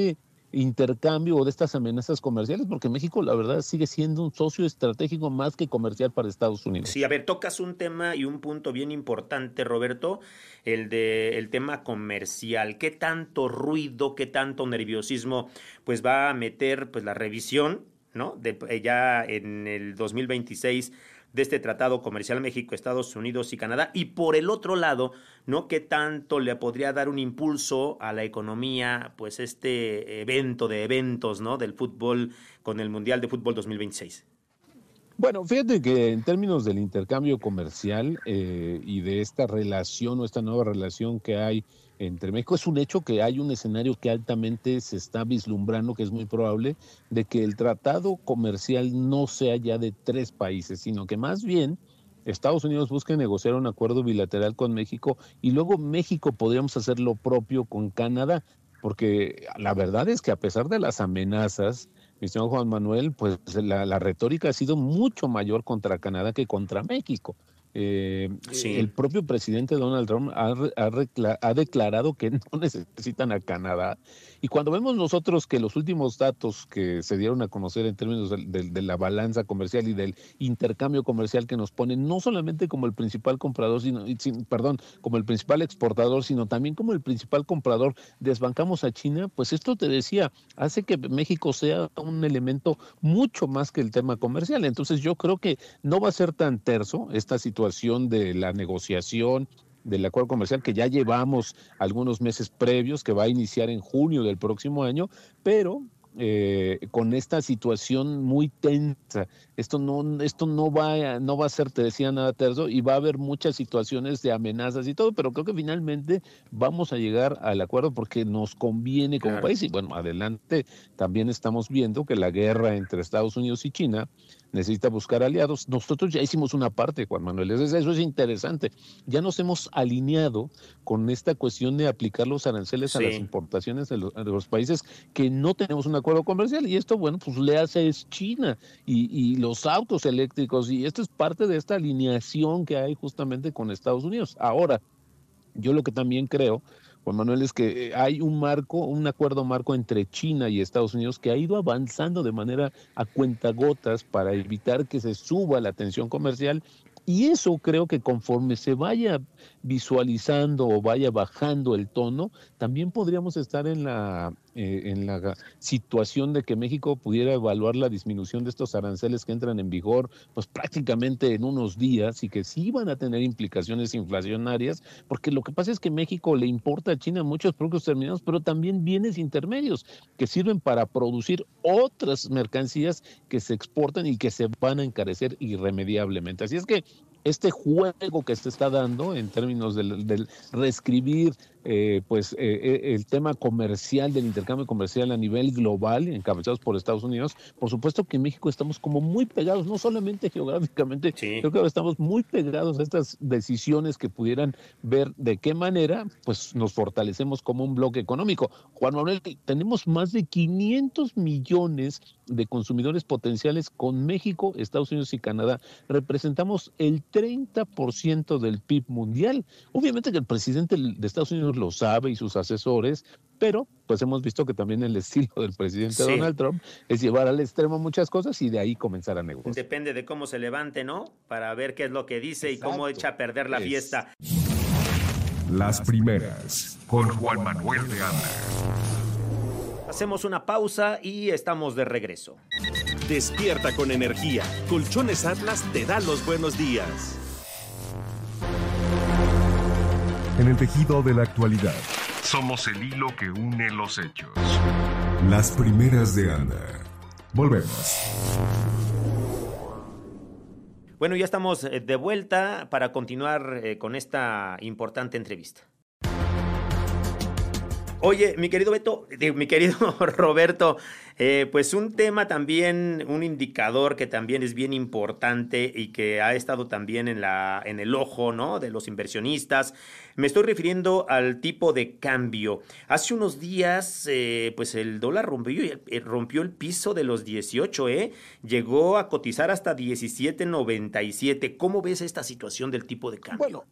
intercambio o de estas amenazas comerciales, porque México, la verdad, sigue siendo un socio estratégico más que comercial para Estados Unidos. Sí, a ver, tocas un tema y un punto bien importante, Roberto, el de el tema comercial. ¿Qué tanto ruido, qué tanto nerviosismo pues va a meter pues la revisión, ¿no? De, ya en el dos mil veintiséis de este tratado comercial México, Estados Unidos y Canadá, y por el otro lado, ¿no? ¿Qué tanto le podría dar un impulso a la economía, pues este evento de eventos, ¿no? Del fútbol con el Mundial de Fútbol dos mil veintiséis? Bueno, fíjate que en términos del intercambio comercial eh, y de esta relación o esta nueva relación que hay entre México, es un hecho que hay un escenario que altamente se está vislumbrando, que es muy probable, de que el tratado comercial no sea ya de tres países, sino que más bien Estados Unidos busque negociar un acuerdo bilateral con México y luego México podríamos hacer lo propio con Canadá, porque la verdad es que a pesar de las amenazas, mi estimado Juan Manuel, pues la, la retórica ha sido mucho mayor contra Canadá que contra México. Eh, sí. El propio presidente Donald Trump ha, ha, ha declarado que no necesitan a Canadá. Y cuando vemos nosotros que los últimos datos que se dieron a conocer en términos de, de, de la balanza comercial y del intercambio comercial que nos ponen no solamente como el principal comprador, sino, sin, perdón, como el principal exportador, sino también como el principal comprador, desbancamos a China, pues esto te decía, hace que México sea un elemento mucho más que el tema comercial. Entonces yo creo que no va a ser tan terso esta situación de la negociación del acuerdo comercial que ya llevamos algunos meses previos, que va a iniciar en junio del próximo año, pero eh, con esta situación muy tensa, esto no, esto no va a, no va a ser, te decía, nada terso, y va a haber muchas situaciones de amenazas y todo, pero creo que finalmente vamos a llegar al acuerdo porque nos conviene como claro. país. Y bueno, adelante también estamos viendo que la guerra entre Estados Unidos y China necesita buscar aliados. Nosotros ya hicimos una parte, Juan Manuel, eso es interesante. Ya nos hemos alineado con esta cuestión de aplicar los aranceles sí. a las importaciones de los, de los países que no tenemos un acuerdo comercial, y esto, bueno, pues le hace es China y, y los autos eléctricos, y esto es parte de esta alineación que hay justamente con Estados Unidos. Ahora, yo lo que también creo, Juan Manuel, es que hay un marco, un acuerdo marco entre China y Estados Unidos que ha ido avanzando de manera a cuentagotas para evitar que se suba la tensión comercial, y eso creo que conforme se vaya visualizando o vaya bajando el tono, también podríamos estar en la, eh, en la situación de que México pudiera evaluar la disminución de estos aranceles que entran en vigor pues prácticamente en unos días y que sí van a tener implicaciones inflacionarias, porque lo que pasa es que México le importa a China muchos productos terminados, pero también bienes intermedios que sirven para producir otras mercancías que se exportan y que se van a encarecer irremediablemente. Así es que este juego que se está dando en términos del, del reescribir eh, pues eh, el tema comercial, del intercambio comercial a nivel global, encabezados por Estados Unidos, por supuesto que en México estamos como muy pegados, no solamente geográficamente, sí. creo que ahora estamos muy pegados a estas decisiones que pudieran ver de qué manera pues nos fortalecemos como un bloque económico. Juan Manuel, tenemos más de quinientos millones de consumidores potenciales con México, Estados Unidos y Canadá. Representamos el treinta por ciento del P I B mundial. Obviamente que el presidente de Estados Unidos lo sabe y sus asesores, pero pues hemos visto que también el estilo del presidente sí. Donald Trump es llevar al extremo muchas cosas y de ahí comenzar a negociar. Depende de cómo se levante, ¿no? Para ver qué es lo que dice Exacto. y cómo echa a perder la es. fiesta. Las primeras, con Juan Manuel de Anda. Hacemos una pausa y estamos de regreso. Despierta con energía. Colchones Atlas te da los buenos días. En el tejido de la actualidad, somos el hilo que une los hechos. Las primeras de Anda. Volvemos. Bueno, ya estamos de vuelta para continuar con esta importante entrevista. Oye, mi querido Beto, mi querido Roberto, eh, pues un tema también, un indicador que también es bien importante y que ha estado también en la en el ojo, ¿no?, de los inversionistas. Me estoy refiriendo al tipo de cambio. Hace unos días, eh, pues el dólar rompió, rompió el piso de los dieciocho, ¿eh? Llegó a cotizar hasta diecisiete noventa y siete. ¿Cómo ves esta situación del tipo de cambio? Bueno.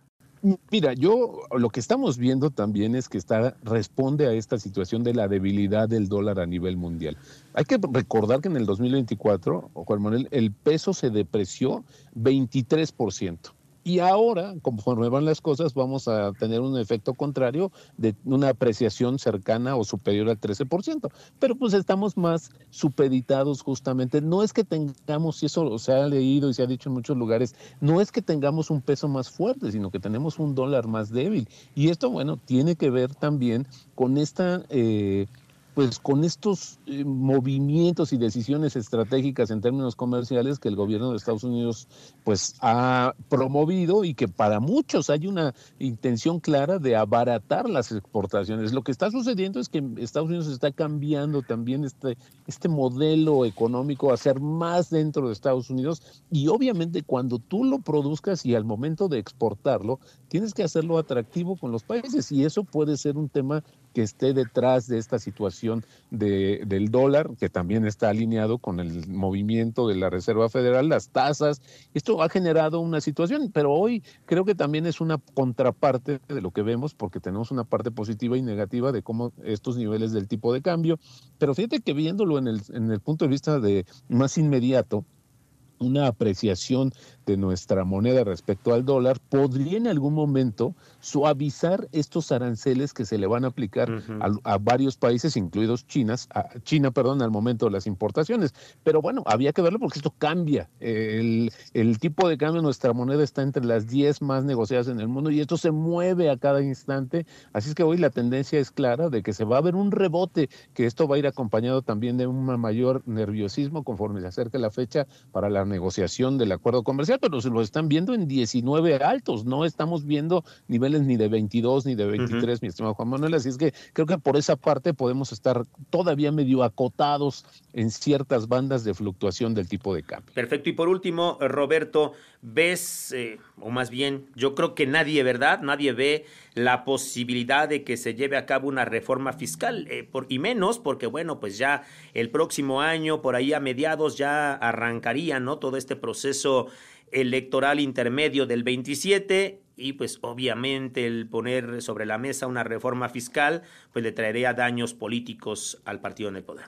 Mira, yo lo que estamos viendo también es que está, responde a esta situación de la debilidad del dólar a nivel mundial. Hay que recordar que en el dos mil veinticuatro, Juan Manuel, el peso se depreció veintitrés por ciento. Y ahora, conforme van las cosas, vamos a tener un efecto contrario de una apreciación cercana o superior al trece por ciento. Pero pues estamos más supeditados justamente. No es que tengamos, y eso se ha leído y se ha dicho en muchos lugares, no es que tengamos un peso más fuerte, sino que tenemos un dólar más débil. Y esto, bueno, tiene que ver también con esta... Eh, pues con estos eh, movimientos y decisiones estratégicas en términos comerciales que el gobierno de Estados Unidos pues ha promovido y que para muchos hay una intención clara de abaratar las exportaciones. Lo que está sucediendo es que Estados Unidos está cambiando también este, este modelo económico a ser más dentro de Estados Unidos, y obviamente cuando tú lo produzcas y al momento de exportarlo, tienes que hacerlo atractivo con los países, y eso puede ser un tema que esté detrás de esta situación de, del dólar, que también está alineado con el movimiento de la Reserva Federal, las tasas. Esto ha generado una situación, pero hoy creo que también es una contraparte de lo que vemos, porque tenemos una parte positiva y negativa de cómo estos niveles del tipo de cambio. Pero fíjate que viéndolo en el, en el punto de vista de más inmediato, una apreciación de nuestra moneda respecto al dólar podría en algún momento suavizar estos aranceles que se le van a aplicar uh-huh. a, a varios países, incluidos Chinas, a China, perdón, al momento de las importaciones. Pero bueno, había que verlo porque esto cambia. El, el tipo de cambio de nuestra moneda está entre las diez más negociadas en el mundo, y esto se mueve a cada instante. Así es que hoy la tendencia es clara de que se va a ver un rebote, que esto va a ir acompañado también de un mayor nerviosismo conforme se acerque la fecha para la negociación del acuerdo comercial, pero se lo están viendo en diecinueve altos, no estamos viendo niveles ni de veintidós ni de veintitrés, uh-huh. mi estimado Juan Manuel, así es que creo que por esa parte podemos estar todavía medio acotados en ciertas bandas de fluctuación del tipo de cambio. Perfecto, y por último, Roberto, ves, eh, o más bien, yo creo que nadie, ¿verdad? Nadie ve la posibilidad de que se lleve a cabo una reforma fiscal, eh, por, y menos porque, bueno, pues ya el próximo año, por ahí a mediados, ya arrancaría, ¿no?, todo este proceso electoral intermedio del veintisiete, y pues obviamente el poner sobre la mesa una reforma fiscal pues le traería daños políticos al partido en el poder.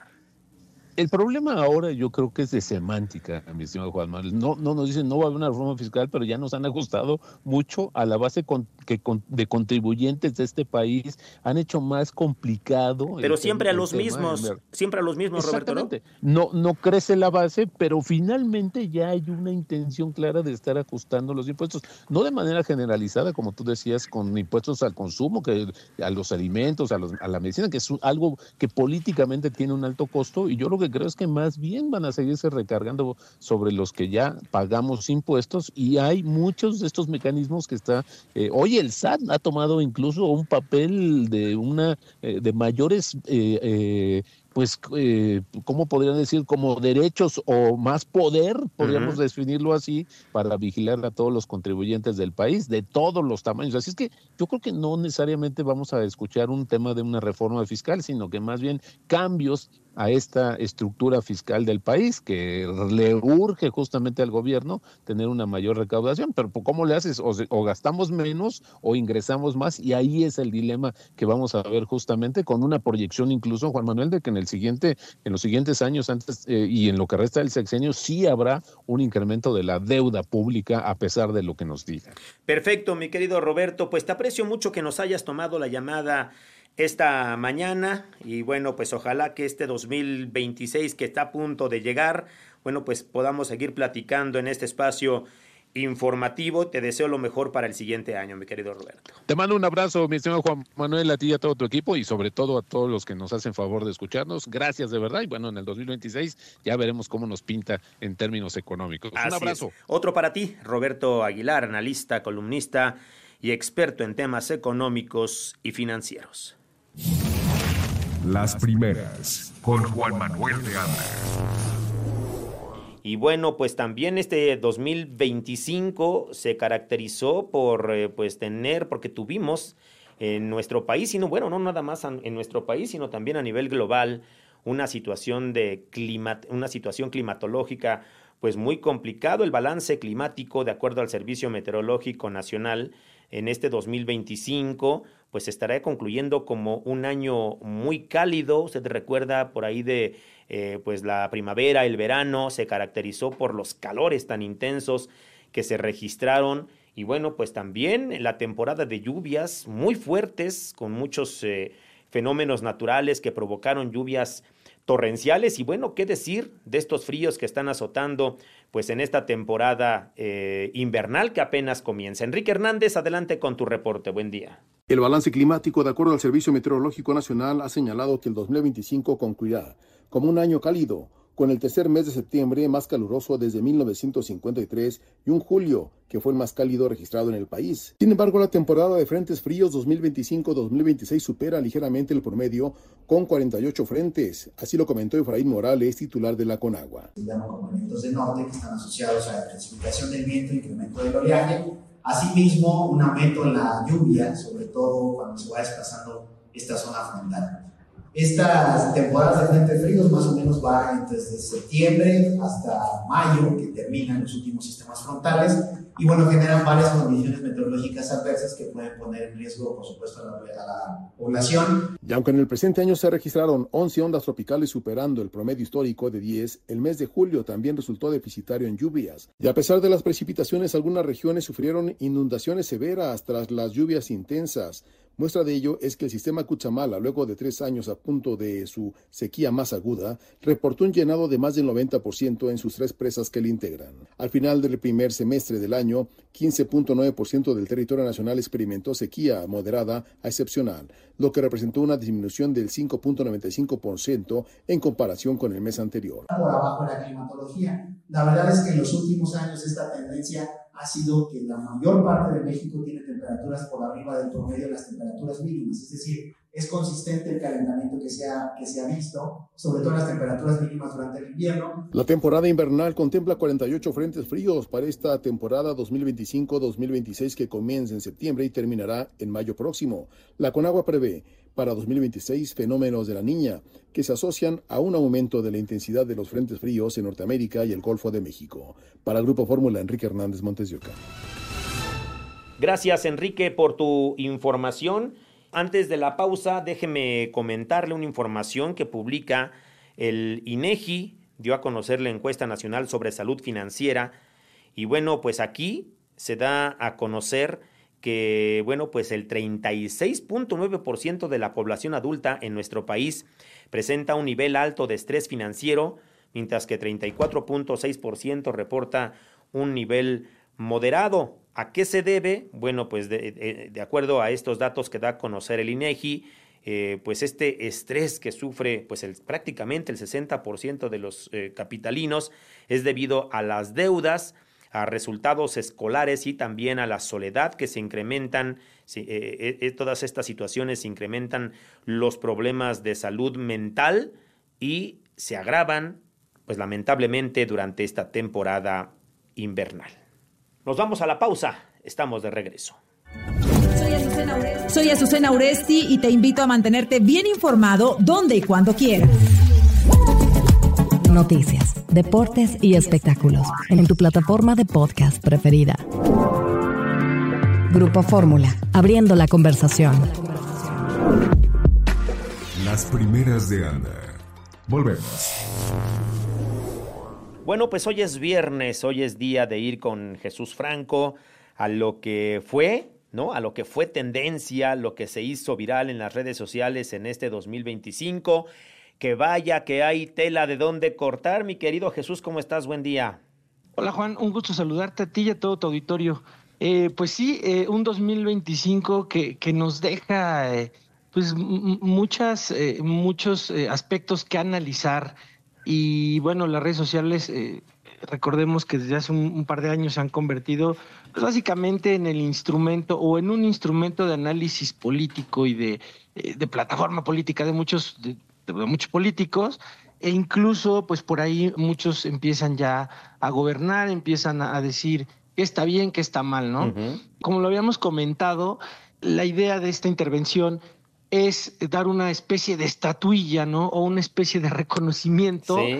El problema ahora yo creo que es de semántica, mi estimado Juan Manuel. No, no nos dicen no va a haber una reforma fiscal, pero ya nos han ajustado mucho a la base con, que con, de contribuyentes de este país. Han hecho más complicado. Pero siempre a los tema, mismos, siempre a los mismos, Roberto, ¿no? No, no crece la base, pero finalmente ya hay una intención clara de estar ajustando los impuestos. No de manera generalizada, como tú decías, con impuestos al consumo, que a los alimentos, a, los, a la medicina, que es algo que políticamente tiene un alto costo, y yo creo que creo es que más bien van a seguirse recargando sobre los que ya pagamos impuestos, y hay muchos de estos mecanismos que está, eh, hoy el S A T ha tomado incluso un papel de una, eh, de mayores, eh, eh, pues, eh, ¿cómo podrían decir? Como derechos o más poder, podríamos uh-huh. definirlo así, para vigilar a todos los contribuyentes del país, de todos los tamaños. Así es que yo creo que no necesariamente vamos a escuchar un tema de una reforma fiscal, sino que más bien cambios a esta estructura fiscal del país, que le urge justamente al gobierno tener una mayor recaudación. Pero ¿cómo le haces? O, o gastamos menos o ingresamos más, y ahí es el dilema que vamos a ver justamente con una proyección incluso, Juan Manuel, de que en el siguiente, en los siguientes años antes eh, y en lo que resta del sexenio sí habrá un incremento de la deuda pública a pesar de lo que nos digan. Perfecto, mi querido Roberto, pues te aprecio mucho que nos hayas tomado la llamada esta mañana, y bueno, pues ojalá que este dos mil veintiséis que está a punto de llegar, bueno, pues podamos seguir platicando en este espacio informativo. Te deseo lo mejor para el siguiente año, mi querido Roberto. Te mando un abrazo, mi estimado Juan Manuel, a ti y a todo tu equipo, y sobre todo a todos los que nos hacen favor de escucharnos. Gracias de verdad, y bueno, en el dos mil veintiséis ya veremos cómo nos pinta en términos económicos. Así un abrazo. Es. Otro para ti, Roberto Aguilar, analista, columnista y experto en temas económicos y financieros. Las primeras, con Juan Manuel de Anda. Y bueno, pues también este dos mil veinticinco se caracterizó por eh, pues tener, porque tuvimos en nuestro país, sino bueno, no nada más en nuestro país, sino también a nivel global, una situación de clima, una situación climatológica pues muy complicado. El balance climático, de acuerdo al Servicio Meteorológico Nacional, en este dos mil veinticinco, pues estará concluyendo como un año muy cálido. Usted recuerda por ahí de eh, pues la primavera, el verano, se caracterizó por los calores tan intensos que se registraron. Y bueno, pues también la temporada de lluvias muy fuertes, con muchos eh, fenómenos naturales que provocaron lluvias torrenciales. Y bueno, qué decir de estos fríos que están azotando pues en esta temporada eh, invernal que apenas comienza. Enrique Hernández, adelante con tu reporte. Buen día. El balance climático, de acuerdo al Servicio Meteorológico Nacional, ha señalado que el dos mil veinticinco concluirá como un año cálido, con el tercer mes de septiembre más caluroso desde mil novecientos cincuenta y tres y un julio que fue el más cálido registrado en el país. Sin embargo, la temporada de frentes fríos dos mil veinticinco dos mil veintiséis supera ligeramente el promedio con cuarenta y ocho frentes. Así lo comentó Efraín Morales, titular de la Conagua. Se llaman como vientos de norte que están asociados a la precipitación del viento, incremento del oleaje. Asimismo, un aumento en la lluvia, sobre todo cuando se va desplazando esta zona frontal. Estas temporadas de frentes fríos más o menos van desde septiembre hasta mayo, que terminan los últimos sistemas frontales, y bueno, generan varias condiciones meteorológicas adversas que pueden poner en riesgo, por supuesto, a la, a la población. Y aunque en el presente año se registraron once ondas tropicales superando el promedio histórico de diez, el mes de julio también resultó deficitario en lluvias. Y a pesar de las precipitaciones, algunas regiones sufrieron inundaciones severas tras las lluvias intensas. Muestra de ello es que el sistema Cuchamala, luego de tres años a punto de su sequía más aguda, reportó un llenado de más del noventa por ciento en sus tres presas que le integran. Al final del primer semestre del año, quince punto nueve por ciento del territorio nacional experimentó sequía moderada a excepcional, lo que representó una disminución del cinco punto noventa y cinco por ciento en comparación con el mes anterior. Por abajo de la climatología. La verdad es que en los últimos años esta tendencia ha sido que la mayor parte de México tiene temperaturas por arriba del promedio de las temperaturas mínimas, es decir, es consistente el calentamiento que se ha, que se ha visto, sobre todo las temperaturas mínimas durante el invierno. La temporada invernal contempla cuarenta y ocho frentes fríos para esta temporada dos mil veinticinco dos mil veintiséis que comienza en septiembre y terminará en mayo próximo. La Conagua prevé para dos mil veintiséis fenómenos de la Niña que se asocian a un aumento de la intensidad de los frentes fríos en Norteamérica y el Golfo de México. Para el Grupo Fórmula, Enrique Hernández, Montes de Oca. Gracias, Enrique, por tu información. Antes de la pausa, déjeme comentarle una información que publica el INEGI, dio a conocer la encuesta nacional sobre salud financiera, y bueno, pues aquí se da a conocer que, bueno, pues el treinta y seis punto nueve por ciento de la población adulta en nuestro país presenta un nivel alto de estrés financiero, mientras que treinta y cuatro punto seis por ciento reporta un nivel moderado. ¿A qué se debe? Bueno, pues de, de, de acuerdo a estos datos que da a conocer el INEGI, eh, pues este estrés que sufre pues el, prácticamente el sesenta por ciento de los eh, capitalinos es debido a las deudas, a resultados escolares y también a la soledad que se incrementan. Sí, eh, eh, todas estas situaciones incrementan los problemas de salud mental y se agravan, pues lamentablemente, durante esta temporada invernal. Nos vamos a la pausa, estamos de regreso. Soy Azucena Uresti. Soy Azucena Uresti y te invito a mantenerte bien informado donde y cuando quieras. Noticias, deportes y espectáculos en tu plataforma de podcast preferida. Grupo Fórmula, abriendo la conversación. Las primeras de Anda. Volvemos. Bueno, pues hoy es viernes, hoy es día de ir con Jesús Franco a lo que fue, ¿no? A lo que fue tendencia, lo que se hizo viral en las redes sociales en este dos mil veinticinco. Que vaya, que hay tela de dónde cortar. Mi querido Jesús, ¿cómo estás? Buen día. Hola, Juan, un gusto saludarte a ti y a todo tu auditorio. Eh, pues sí, eh, un dos mil veinticinco que, que nos deja eh, pues m- muchas, eh, muchos eh, aspectos que analizar. Y bueno, las redes sociales, eh, recordemos que desde hace un, un par de años se han convertido pues, básicamente en el instrumento o en un instrumento de análisis político y de, eh, de plataforma política de muchos... De, de muchos políticos, e incluso pues por ahí muchos empiezan ya a gobernar, empiezan a decir qué está bien, qué está mal, ¿no? Uh-huh. Como lo habíamos comentado, la idea de esta intervención es dar una especie de estatuilla, ¿no? O una especie de reconocimiento sí.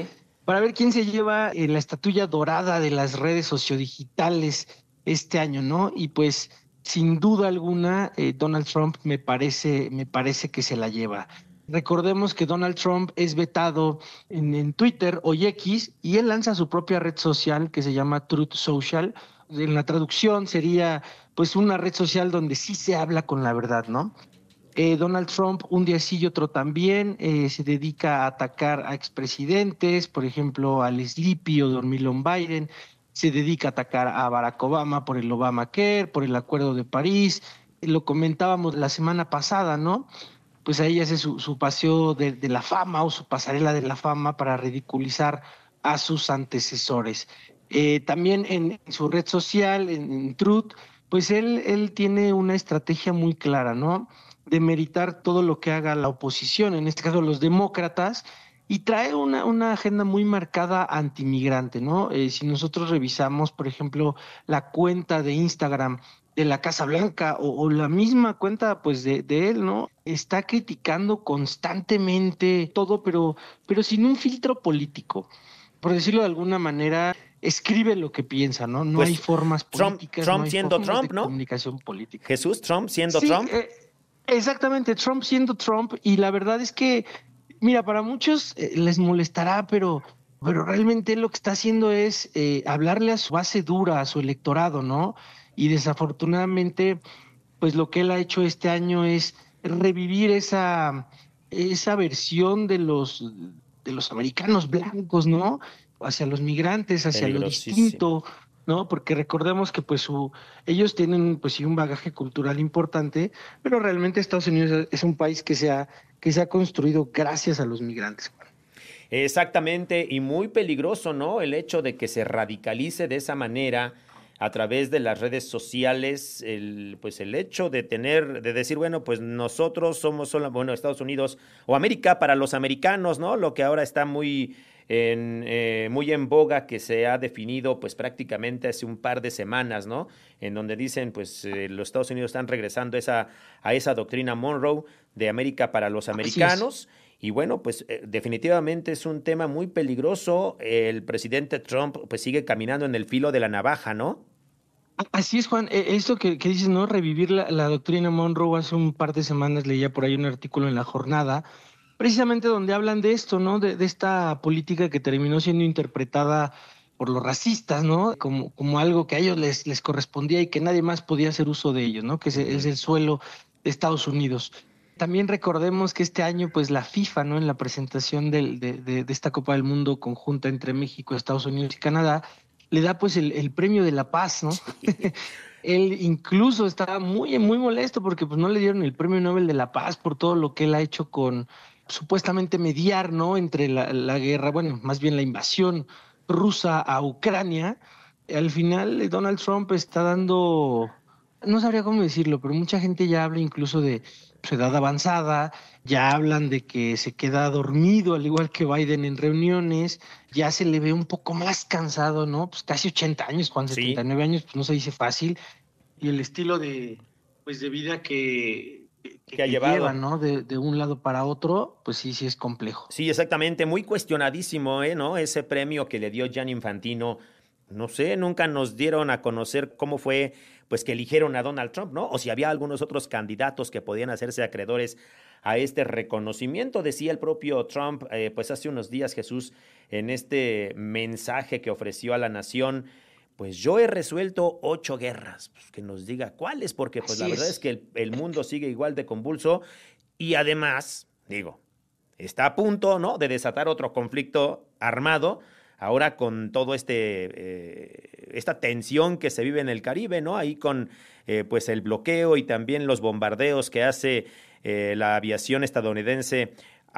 para ver quién se lleva eh, la estatuilla dorada de las redes sociodigitales este año, ¿no? Y pues sin duda alguna eh, Donald Trump me parece, me parece que se la lleva. Recordemos que Donald Trump es vetado en, en Twitter o X y él lanza su propia red social que se llama Truth Social. En la traducción sería pues una red social donde sí se habla con la verdad, ¿no? Eh, Donald Trump un día sí y otro también eh, se dedica a atacar a expresidentes, por ejemplo al Sleepy o Dormilón Biden, se dedica a atacar a Barack Obama por el Obamacare, por el Acuerdo de París, lo comentábamos la semana pasada, ¿no? Pues ahí hace su, su paseo de, de la fama o su pasarela de la fama para ridiculizar a sus antecesores. Eh, también en, en su red social, en, en Truth, pues él, él tiene una estrategia muy clara, ¿no? De meritar todo lo que haga la oposición, en este caso los demócratas, y trae una, una agenda muy marcada antimigrante, ¿no? Eh, si nosotros revisamos, por ejemplo, la cuenta de Instagram de la Casa Blanca o, o la misma cuenta pues de, de él, ¿no? Está criticando constantemente todo, pero, pero sin un filtro político. Por decirlo de alguna manera, escribe lo que piensa, ¿no? No pues hay formas políticas, Trump, Trump no hay siendo formas Trump, de ¿no? comunicación política. Jesús, Trump siendo Sí, Trump. Eh, exactamente, Trump siendo Trump, y la verdad es que, mira, para muchos eh, les molestará, pero, pero realmente lo que está haciendo es eh, hablarle a su base dura, a su electorado, ¿no? Y desafortunadamente, pues lo que él ha hecho este año es revivir esa, esa versión de los, de los americanos blancos, ¿no? Hacia los migrantes, hacia lo distinto, ¿no? Porque recordemos que pues su, ellos tienen pues sí un bagaje cultural importante, pero realmente Estados Unidos es un país que se ha, que se ha construido gracias a los migrantes. Exactamente, y muy peligroso, ¿no? El hecho de que se radicalice de esa manera a través de las redes sociales, el, pues el hecho de tener, de decir, bueno, pues nosotros somos solo, bueno, Estados Unidos o América para los americanos, ¿no? Lo que ahora está muy en, eh, muy en boga, que se ha definido pues prácticamente hace un par de semanas, ¿no? En donde dicen, pues eh, los Estados Unidos están regresando a esa, a esa doctrina Monroe de América para los americanos. Y bueno, pues eh, definitivamente es un tema muy peligroso. El presidente Trump pues sigue caminando en el filo de la navaja, ¿no? Así es, Juan. Esto que, que dices, ¿no? Revivir la, la doctrina Monroe. Hace un par de semanas leía por ahí un artículo en La Jornada, precisamente donde hablan de esto, ¿no? De, de esta política que terminó siendo interpretada por los racistas, ¿no? Como, como algo que a ellos les, les correspondía y que nadie más podía hacer uso de ellos, ¿no? Que es, es el suelo de Estados Unidos. También recordemos que este año, pues la FIFA, ¿no? En la presentación del, de, de, de esta Copa del Mundo conjunta entre México, Estados Unidos y Canadá, le da pues el, el premio de la paz, ¿no? Él incluso estaba muy, muy molesto porque pues no le dieron el premio Nobel de la Paz por todo lo que él ha hecho con supuestamente mediar, ¿no? Entre la, la guerra, bueno, más bien la invasión rusa a Ucrania. Al final Donald Trump está dando, no sabría cómo decirlo, pero mucha gente ya habla incluso de su edad avanzada, ya hablan de que se queda dormido al igual que Biden en reuniones, ya se le ve un poco más cansado, ¿no? Pues casi ochenta años, Juan, Sí. setenta y nueve años, pues no se dice fácil, y el estilo de, pues de vida que, que, Que ha llevado. lleva, ¿no? De, de un lado para otro, pues sí, sí es complejo. Sí, exactamente, muy cuestionadísimo, ¿eh? ¿No? Ese premio que le dio Gianni Infantino, no sé, nunca nos dieron a conocer cómo fue, pues que eligieron a Donald Trump, ¿no? O si había algunos otros candidatos que podían hacerse acreedores a este reconocimiento. Decía el propio Trump, eh, pues hace unos días, Jesús, en este mensaje que ofreció a la nación, pues yo he resuelto ocho guerras. Pues que nos diga cuáles, porque pues Así la verdad es. es que el, el mundo sigue igual de convulso y además, digo, está a punto, ¿no?, de desatar otro conflicto armado, ahora con todo este eh, esta tensión que se vive en el Caribe, ¿no? Ahí con eh, pues el bloqueo y también los bombardeos que hace eh, la aviación estadounidense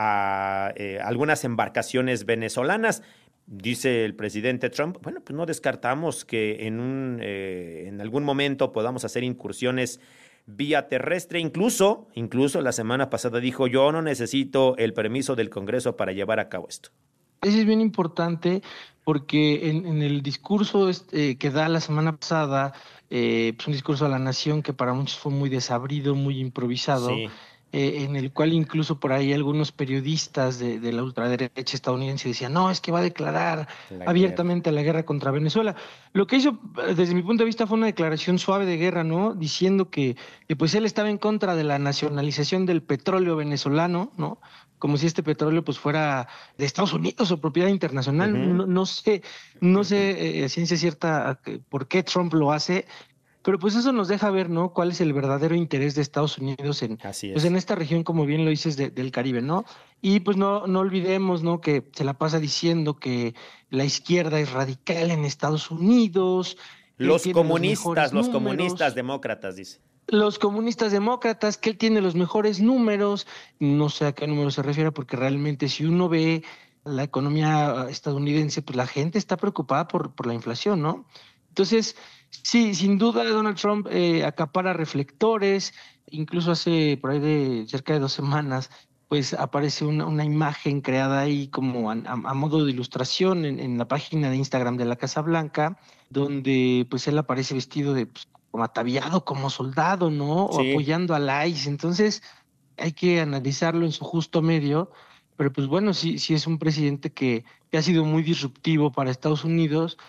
a eh, algunas embarcaciones venezolanas. Dice el presidente Trump, bueno, pues no descartamos que en un eh, en algún momento podamos hacer incursiones vía terrestre. Incluso, incluso la semana pasada dijo, yo no necesito el permiso del Congreso para llevar a cabo esto. Eso es bien importante porque en, en el discurso este, que da la semana pasada, eh, pues un discurso a la nación que para muchos fue muy desabrido, muy improvisado, Sí. eh, en el cual incluso por ahí algunos periodistas de, de la ultraderecha estadounidense decían, no, es que va a declarar la abiertamente guerra. la guerra contra Venezuela. Lo que hizo, desde mi punto de vista, fue una declaración suave de guerra, ¿no? Diciendo que, que pues él estaba en contra de la nacionalización del petróleo venezolano, ¿no? Como si este petróleo pues fuera de Estados Unidos o propiedad internacional. Uh-huh. No, no sé, no sé eh, ciencia cierta por qué Trump lo hace, pero pues eso nos deja ver, ¿no? Cuál es el verdadero interés de Estados Unidos en, pues en esta región, como bien lo dices, de, del Caribe, ¿no? Y pues no, no olvidemos, ¿no? Que se la pasa diciendo que la izquierda es radical en Estados Unidos. Los comunistas, los, los comunistas demócratas, dice. Los comunistas demócratas, que él tiene los mejores números, no sé a qué número se refiere, porque realmente si uno ve la economía estadounidense, pues la gente está preocupada por, por la inflación, ¿no? Entonces, sí, sin duda Donald Trump eh, acapara reflectores, incluso hace por ahí de cerca de dos semanas, pues aparece una, una imagen creada ahí como a, a, a modo de ilustración en, en la página de Instagram de la Casa Blanca, donde pues él aparece vestido de... Pues, como ataviado como soldado, ¿no? O sí. apoyando al I C E. Entonces, hay que analizarlo en su justo medio, pero pues bueno, sí, sí es un presidente que, que ha sido muy disruptivo para Estados Unidos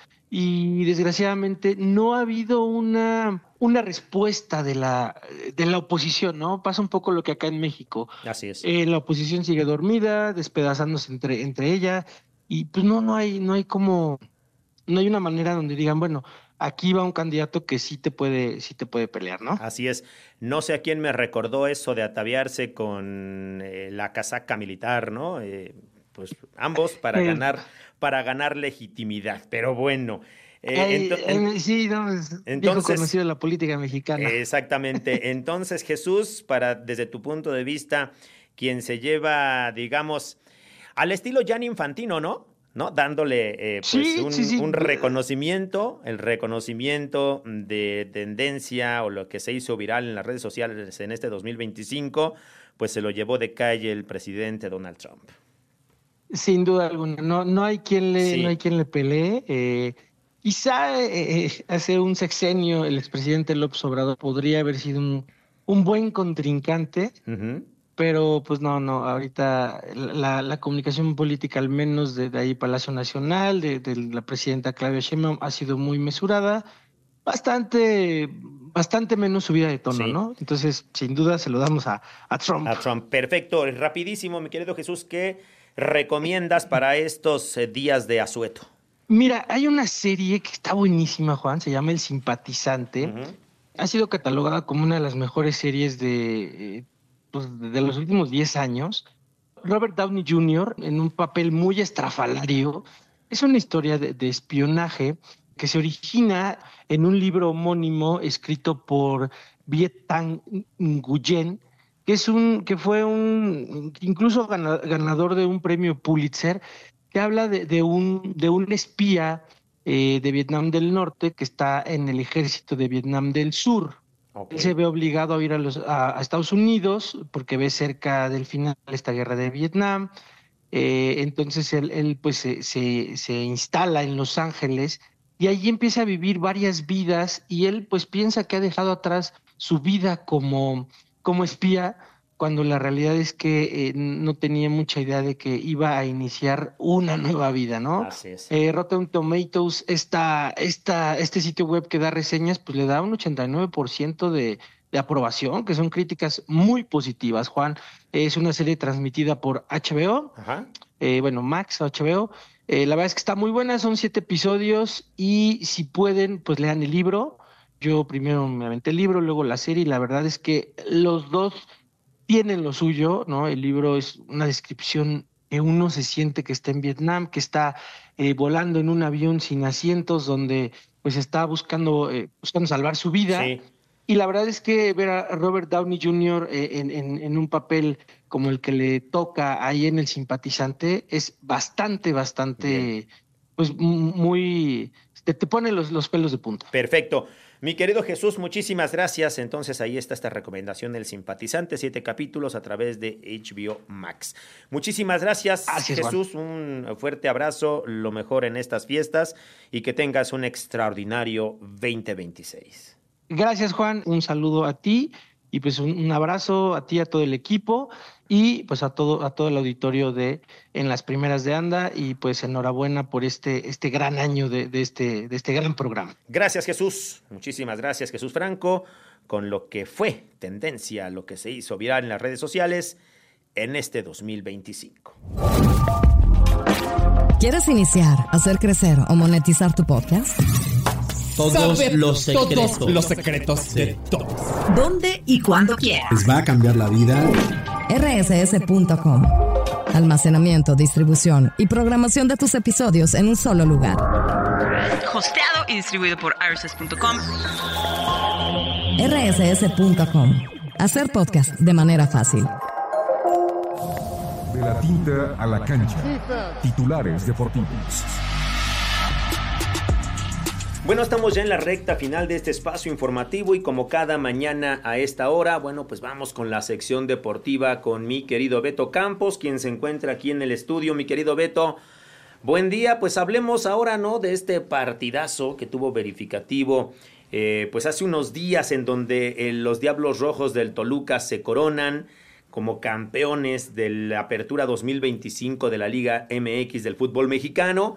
y desgraciadamente no ha habido una, una respuesta de la, de la oposición, ¿no? Pasa un poco lo que acá en México. Así es. Eh, la oposición sigue dormida, despedazándose entre, entre ella, y pues no, no hay, no hay como, no hay una manera donde digan, bueno, aquí va un candidato que sí te puede, sí te puede pelear, ¿no? Así es. No sé a quién me recordó eso de ataviarse con eh, la casaca militar, ¿no? Eh, pues ambos para ganar, para ganar legitimidad. Pero bueno. Eh, Ay, ento- en, sí, no, es entonces, viejo conocido de la política mexicana. Exactamente. Entonces, Jesús, para desde tu punto de vista, quien se lleva, digamos, al estilo Gianni Infantino, ¿no? ¿no? Dándole eh, pues sí, un, sí, sí. un reconocimiento, el reconocimiento de tendencia o lo que se hizo viral en las redes sociales en este dos mil veinticinco, pues se lo llevó de calle el presidente Donald Trump. Sin duda alguna, no, no hay quien le, sí. no hay quien le pelee. Eh, quizá eh, hace un sexenio el expresidente López Obrador podría haber sido un, un buen contrincante. Uh-huh. Pero pues no, no, ahorita la, la comunicación política, al menos de, de ahí Palacio Nacional, de, de la presidenta Claudia Sheinbaum, ha sido muy mesurada, bastante, bastante menos subida de tono, sí. ¿no? Entonces, sin duda, se lo damos a, a Trump. A Trump, perfecto, rapidísimo, mi querido Jesús, ¿qué recomiendas para estos eh, días de asueto? Mira, hay una serie que está buenísima, Juan, se llama El Simpatizante, uh-huh. Ha sido catalogada como una de las mejores series de... Eh, Pues de los últimos diez años. Robert Downey junior en un papel muy estrafalario. Es una historia de, de espionaje que se origina en un libro homónimo escrito por Viet Thanh Nguyen, que es un que fue un incluso ganador de un premio Pulitzer, que habla de, de un de un espía eh, de Vietnam del Norte que está en el ejército de Vietnam del Sur. Okay. Él se ve obligado a ir a, los, a, a Estados Unidos porque ve cerca del final esta guerra de Vietnam. Eh, entonces él, él pues se, se, se instala en Los Ángeles y allí empieza a vivir varias vidas y él pues piensa que ha dejado atrás su vida como, como espía, cuando la realidad es que eh, no tenía mucha idea de que iba a iniciar una nueva vida, ¿no? Así es. Eh, Rotten Tomatoes, esta, esta, este sitio web que da reseñas, pues le da un ochenta y nueve por ciento de, de aprobación, que son críticas muy positivas, Juan. Es una serie transmitida por H B O, Ajá. Eh, bueno, Max, H B O. Eh, la verdad es que está muy buena, son siete episodios y si pueden, pues lean el libro. Yo primero me aventé el libro, luego la serie y la verdad es que los dos tienen lo suyo, ¿no? El libro es una descripción que uno se siente que está en Vietnam, que está eh, volando en un avión sin asientos, donde pues está buscando, eh, buscando salvar su vida. Sí. Y la verdad es que ver a Robert Downey junior Eh, en, en, en un papel como el que le toca ahí en El Simpatizante es bastante, bastante, Bien. pues muy... Te, te pone los, los pelos de punta. Perfecto. Mi querido Jesús, muchísimas gracias. Entonces ahí está esta recomendación del Simpatizante, siete capítulos a través de H B O Max. Muchísimas gracias, Así es, Jesús. Juan. Un fuerte abrazo, lo mejor en estas fiestas y que tengas un extraordinario veinte veintiséis. Gracias, Juan. Un saludo a ti Y pues un, un abrazo a ti, a todo el equipo y pues a todo, a todo el auditorio de En las Primeras de Anda, y pues enhorabuena por este, este gran año de, de, este, de este gran programa. Gracias, Jesús. Muchísimas gracias, Jesús Franco, con lo que fue tendencia, lo que se hizo viral en las redes sociales en este dos mil veinticinco. ¿Quieres iniciar, hacer crecer o monetizar tu podcast? Todos Saber los secretos. todos los secretos de todos. ¿Dónde y cuándo quieras? Les va a cambiar la vida. R S S punto com. Almacenamiento, distribución y programación de tus episodios en un solo lugar. Hosteado y distribuido por R S S punto com. R S S punto com. Hacer podcast de manera fácil. De la tinta a la cancha. Titulares deportivos. Bueno, estamos ya en la recta final de este espacio informativo y como cada mañana a esta hora, bueno, pues vamos con la sección deportiva con mi querido Beto Campos, quien se encuentra aquí en el estudio. Mi querido Beto, buen día. Pues hablemos ahora, ¿no?, de este partidazo que tuvo verificativo eh, pues hace unos días, en donde eh, los Diablos Rojos del Toluca se coronan como campeones de la Apertura dos mil veinticinco de la Liga M X del fútbol mexicano,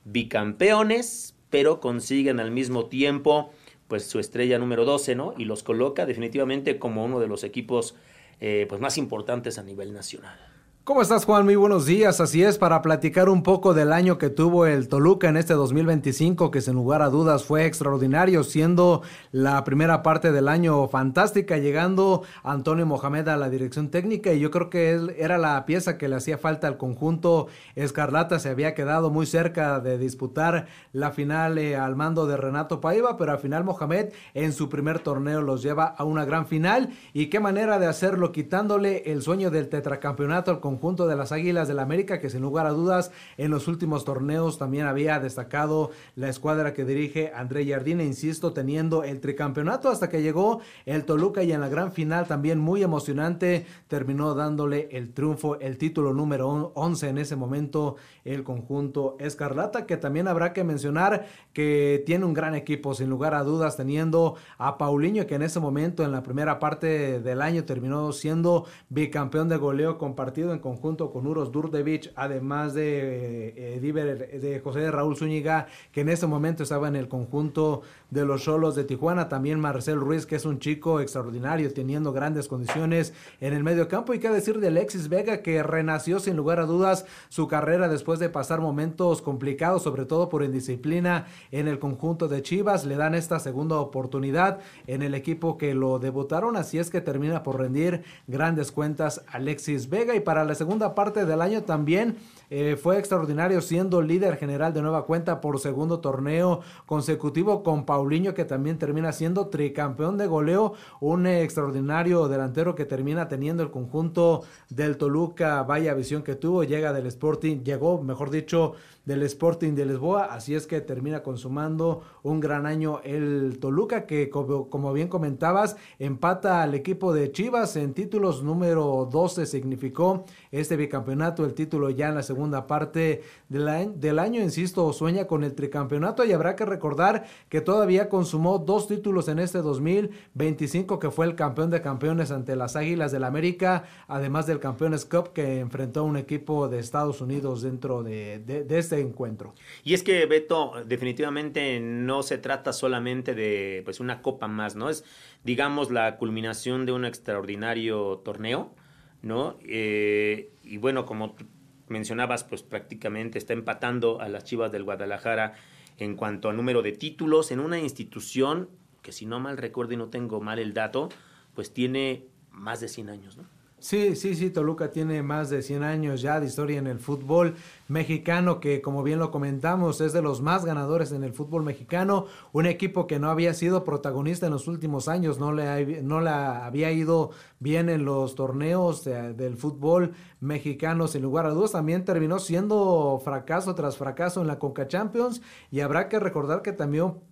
bicampeones, pero consiguen al mismo tiempo pues su estrella número doce, ¿no? Y los coloca definitivamente como uno de los equipos eh, pues más importantes a nivel nacional. ¿Cómo estás, Juan? Muy buenos días. Así es, para platicar un poco del año que tuvo el Toluca en este dos mil veinticinco, que sin lugar a dudas fue extraordinario, siendo la primera parte del año fantástica, llegando Antonio Mohamed a la dirección técnica, y yo creo que él era la pieza que le hacía falta al conjunto escarlata. Se había quedado muy cerca de disputar la final eh, al mando de Renato Paiva, pero al final Mohamed en su primer torneo los lleva a una gran final, y qué manera de hacerlo, quitándole el sueño del tetracampeonato al conjunto conjunto de las Águilas del América, que sin lugar a dudas en los últimos torneos también había destacado la escuadra que dirige André Jardine, insisto, teniendo el tricampeonato hasta que llegó el Toluca, y en la gran final también muy emocionante terminó dándole el triunfo, el título número once en ese momento el conjunto escarlata, que también habrá que mencionar que tiene un gran equipo, sin lugar a dudas, teniendo a Paulinho, que en ese momento en la primera parte del año terminó siendo bicampeón de goleo compartido en conjunto con Uros Durdevich, además de, eh, Diver, de José Raúl Zúñiga, que en ese momento estaba en el conjunto de los Xolos de Tijuana. También Marcel Ruiz, que es un chico extraordinario, teniendo grandes condiciones en el medio campo. Y qué decir de Alexis Vega, que renació sin lugar a dudas su carrera después de pasar momentos complicados, sobre todo por indisciplina en el conjunto de Chivas. Le dan esta segunda oportunidad en el equipo que lo debutaron, así es que termina por rendir grandes cuentas Alexis Vega. Y para la segunda parte del año también eh, fue extraordinario, siendo líder general de nueva cuenta por segundo torneo consecutivo, con Paulinho, que también termina siendo tricampeón de goleo, un eh, extraordinario delantero que termina teniendo el conjunto del Toluca. Vaya visión que tuvo, llega del Sporting, llegó mejor dicho del Sporting de Lisboa, así es que termina consumando un gran año el Toluca, que como, como bien comentabas, empata al equipo de Chivas en títulos. Número doce significó este bicampeonato, el título ya en la segunda parte de la, del año. Insisto, sueña con el tricampeonato, y habrá que recordar que todavía consumó dos títulos en este dos mil veinticinco, que fue el campeón de campeones ante las Águilas del América, además del Campeones Cup, que enfrentó a un equipo de Estados Unidos dentro de, de, de este encuentro. Y es que, Beto, definitivamente no se trata solamente de pues una copa más, ¿no? Es, digamos, la culminación de un extraordinario torneo, ¿no? Eh, y bueno, como mencionabas, pues prácticamente está empatando a las Chivas del Guadalajara en cuanto a número de títulos en una institución que, si no mal recuerdo y no tengo mal el dato, pues tiene más de cien años, ¿no? Sí, sí, sí, Toluca tiene más de cien años ya de historia en el fútbol mexicano, que como bien lo comentamos es de los más ganadores en el fútbol mexicano, un equipo que no había sido protagonista en los últimos años, no le, no le había ido bien en los torneos de, del fútbol mexicano, sin lugar a dudas. También terminó siendo fracaso tras fracaso en la Conca Champions, y habrá que recordar que también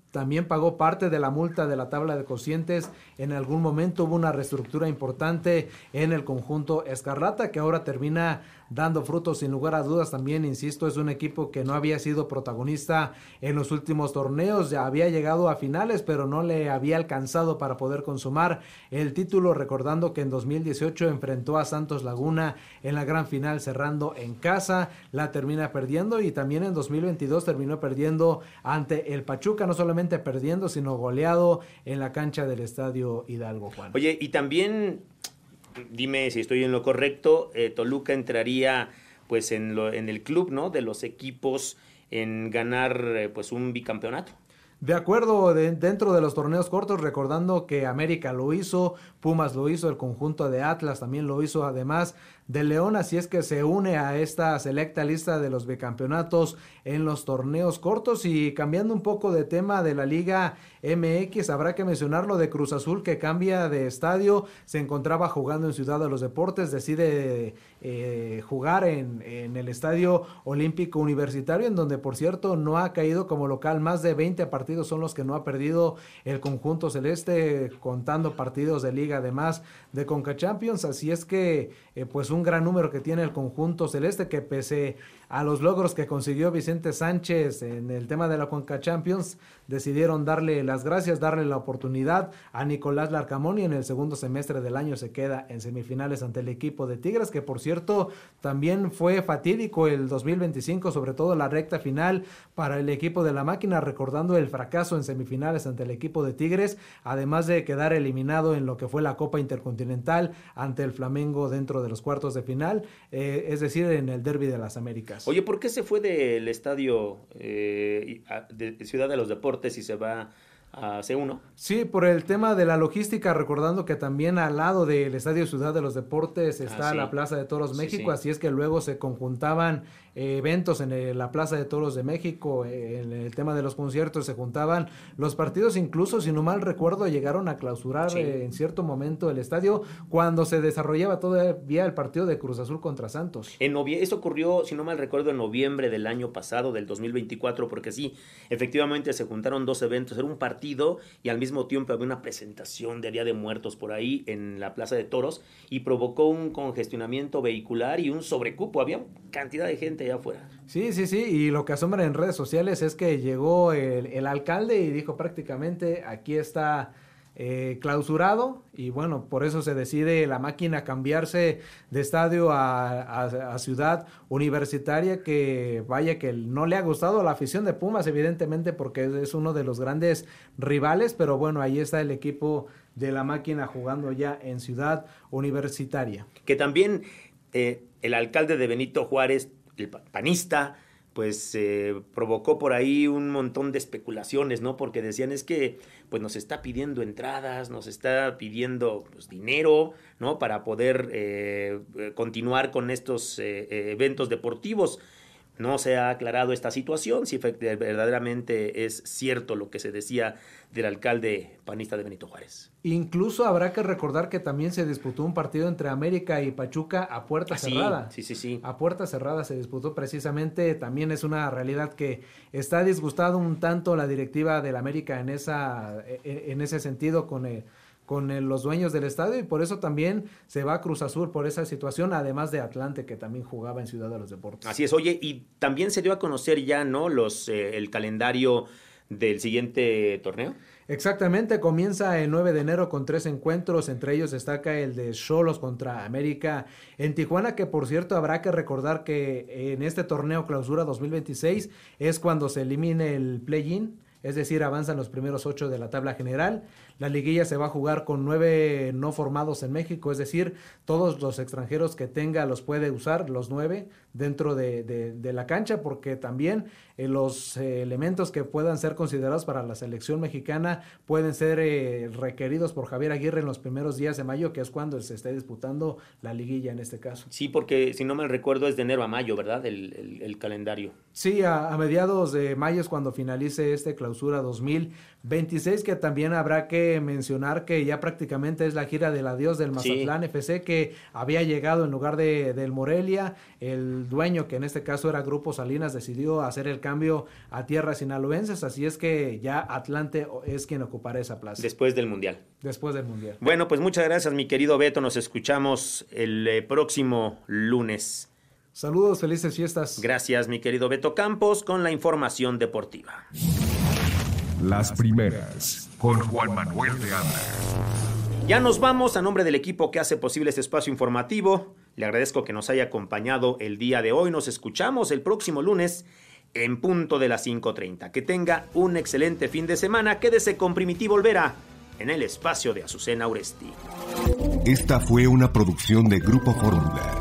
también pagó parte de la multa de la tabla de cocientes. En algún momento hubo una reestructura importante en el conjunto escarlata, que ahora termina dando frutos sin lugar a dudas. También, insisto, es un equipo que no había sido protagonista en los últimos torneos, ya había llegado a finales, pero no le había alcanzado para poder consumar el título, recordando que en dos mil dieciocho enfrentó a Santos Laguna en la gran final cerrando en casa, la termina perdiendo, y también en dos mil veintidós terminó perdiendo ante el Pachuca, no solamente perdiendo, sino goleado en la cancha del Estadio Hidalgo, Juan. Oye, y también, dime si estoy en lo correcto, eh, Toluca entraría pues en, lo, en el club, ¿no?, de los equipos en ganar eh, pues un bicampeonato. De acuerdo, de, dentro de los torneos cortos, recordando que América lo hizo, Pumas lo hizo, el conjunto de Atlas también lo hizo, además de León, así es que se une a esta selecta lista de los bicampeonatos en los torneos cortos. Y cambiando un poco de tema de la Liga M X, habrá que mencionar lo de Cruz Azul, que cambia de estadio, se encontraba jugando en Ciudad de los Deportes, decide eh, jugar en, en el Estadio Olímpico Universitario, en donde por cierto no ha caído como local. Más de veinte partidos son los que no ha perdido el conjunto celeste, contando partidos de liga además de Conca Champions, así es que eh, pues un gran número que tiene el conjunto celeste, que pese a los logros que consiguió Vicente Sánchez en el tema de la Conca Champions, decidieron darle las gracias, darle la oportunidad a Nicolás Larcamón, y en el segundo semestre del año se queda en semifinales ante el equipo de Tigres, que por cierto también fue fatídico el dos mil veinticinco, sobre todo la recta final para el equipo de la máquina, recordando el fracaso en semifinales ante el equipo de Tigres, además de quedar eliminado en lo que fue la Copa Intercontinental ante el Flamengo dentro de los cuartos de final, eh, es decir, en el Derbi de las Américas. Oye, ¿por qué se fue del estadio eh, de Ciudad de los Deportes y se va a C uno? Sí, por el tema de la logística, recordando que también al lado del Estadio Ciudad de los Deportes está ah, sí. la Plaza de Toros sí, México, sí. así es que luego se conjuntaban eh, eventos en el, la Plaza de Toros de México, eh, en el tema de los conciertos se juntaban los partidos, incluso si no mal recuerdo llegaron a clausurar sí. eh, en cierto momento el estadio cuando se desarrollaba todavía el partido de Cruz Azul contra Santos. En novie- eso ocurrió, si no mal recuerdo, en noviembre del año pasado, del dos mil veinticuatro, porque sí, efectivamente se juntaron dos eventos, era un partido y al mismo tiempo había una presentación de Día de Muertos por ahí en la Plaza de Toros y provocó un congestionamiento vehicular y un sobrecupo, había cantidad de gente allá afuera. Sí, sí, sí, y lo que asombra en redes sociales es que llegó el, el alcalde y dijo prácticamente aquí está eh, clausurado, y bueno, por eso se decide la máquina cambiarse de estadio a, a, a Ciudad Universitaria, que vaya que no le ha gustado a la afición de Pumas, evidentemente, porque es uno de los grandes rivales, pero bueno, ahí está el equipo de la máquina jugando ya en Ciudad Universitaria. Que también eh, el alcalde de Benito Juárez, el panista, pues eh, provocó por ahí un montón de especulaciones, ¿no? Porque decían es que pues nos está pidiendo entradas, nos está pidiendo pues, dinero, ¿no? Para poder eh, continuar con estos eh, eventos deportivos. No se ha aclarado esta situación, si verdaderamente es cierto lo que se decía del alcalde panista de Benito Juárez. Incluso habrá que recordar que también se disputó un partido entre América y Pachuca a puerta ah, cerrada. Sí, sí, sí. A puerta cerrada se disputó precisamente, también es una realidad que está disgustado un tanto la directiva del América en esa en ese sentido con el con el, los dueños del estadio, y por eso también se va a Cruz Azul por esa situación, además de Atlante, que también jugaba en Ciudad de los Deportes. Así es, oye, y también se dio a conocer ya, ¿no?, los eh, el calendario del siguiente torneo. Exactamente, comienza el nueve de enero con tres encuentros, entre ellos destaca el de Xolos contra América en Tijuana, que por cierto habrá que recordar que en este torneo clausura dos mil veintiséis es cuando se elimine el play-in, es decir, avanzan los primeros ocho de la tabla general. La liguilla se va a jugar con nueve no formados en México, es decir, todos los extranjeros que tenga los puede usar, los nueve, dentro de, de, de la cancha, porque también eh, los eh, elementos que puedan ser considerados para la selección mexicana pueden ser eh, requeridos por Javier Aguirre en los primeros días de mayo, que es cuando se esté disputando la liguilla en este caso. Sí, porque si no me recuerdo es de enero a mayo, ¿verdad? El, el, el calendario. Sí, a, a mediados de mayo es cuando finalice este clausura dos mil veintiséis, que también habrá que mencionar que ya prácticamente es la gira del adiós del Mazatlán sí. F C, que había llegado en lugar de del Morelia. El el dueño, que en este caso era Grupo Salinas, decidió hacer el cambio a tierras sinaloenses, así es que ya Atlante es quien ocupará esa plaza. Después del Mundial. Después del Mundial. Bueno, pues muchas gracias, mi querido Beto. Nos escuchamos el eh, próximo lunes. Saludos, felices fiestas. Gracias, mi querido Beto Campos, con la información deportiva. Las primeras, con Juan Manuel de Anda. Ya nos vamos. A nombre del equipo que hace posible este espacio informativo, le agradezco que nos haya acompañado el día de hoy. Nos escuchamos el próximo lunes en punto de las cinco treinta. Que tenga un excelente fin de semana. Quédese con Primitivo Olvera en el espacio de Azucena Uresti. Esta fue una producción de Grupo Fórmula.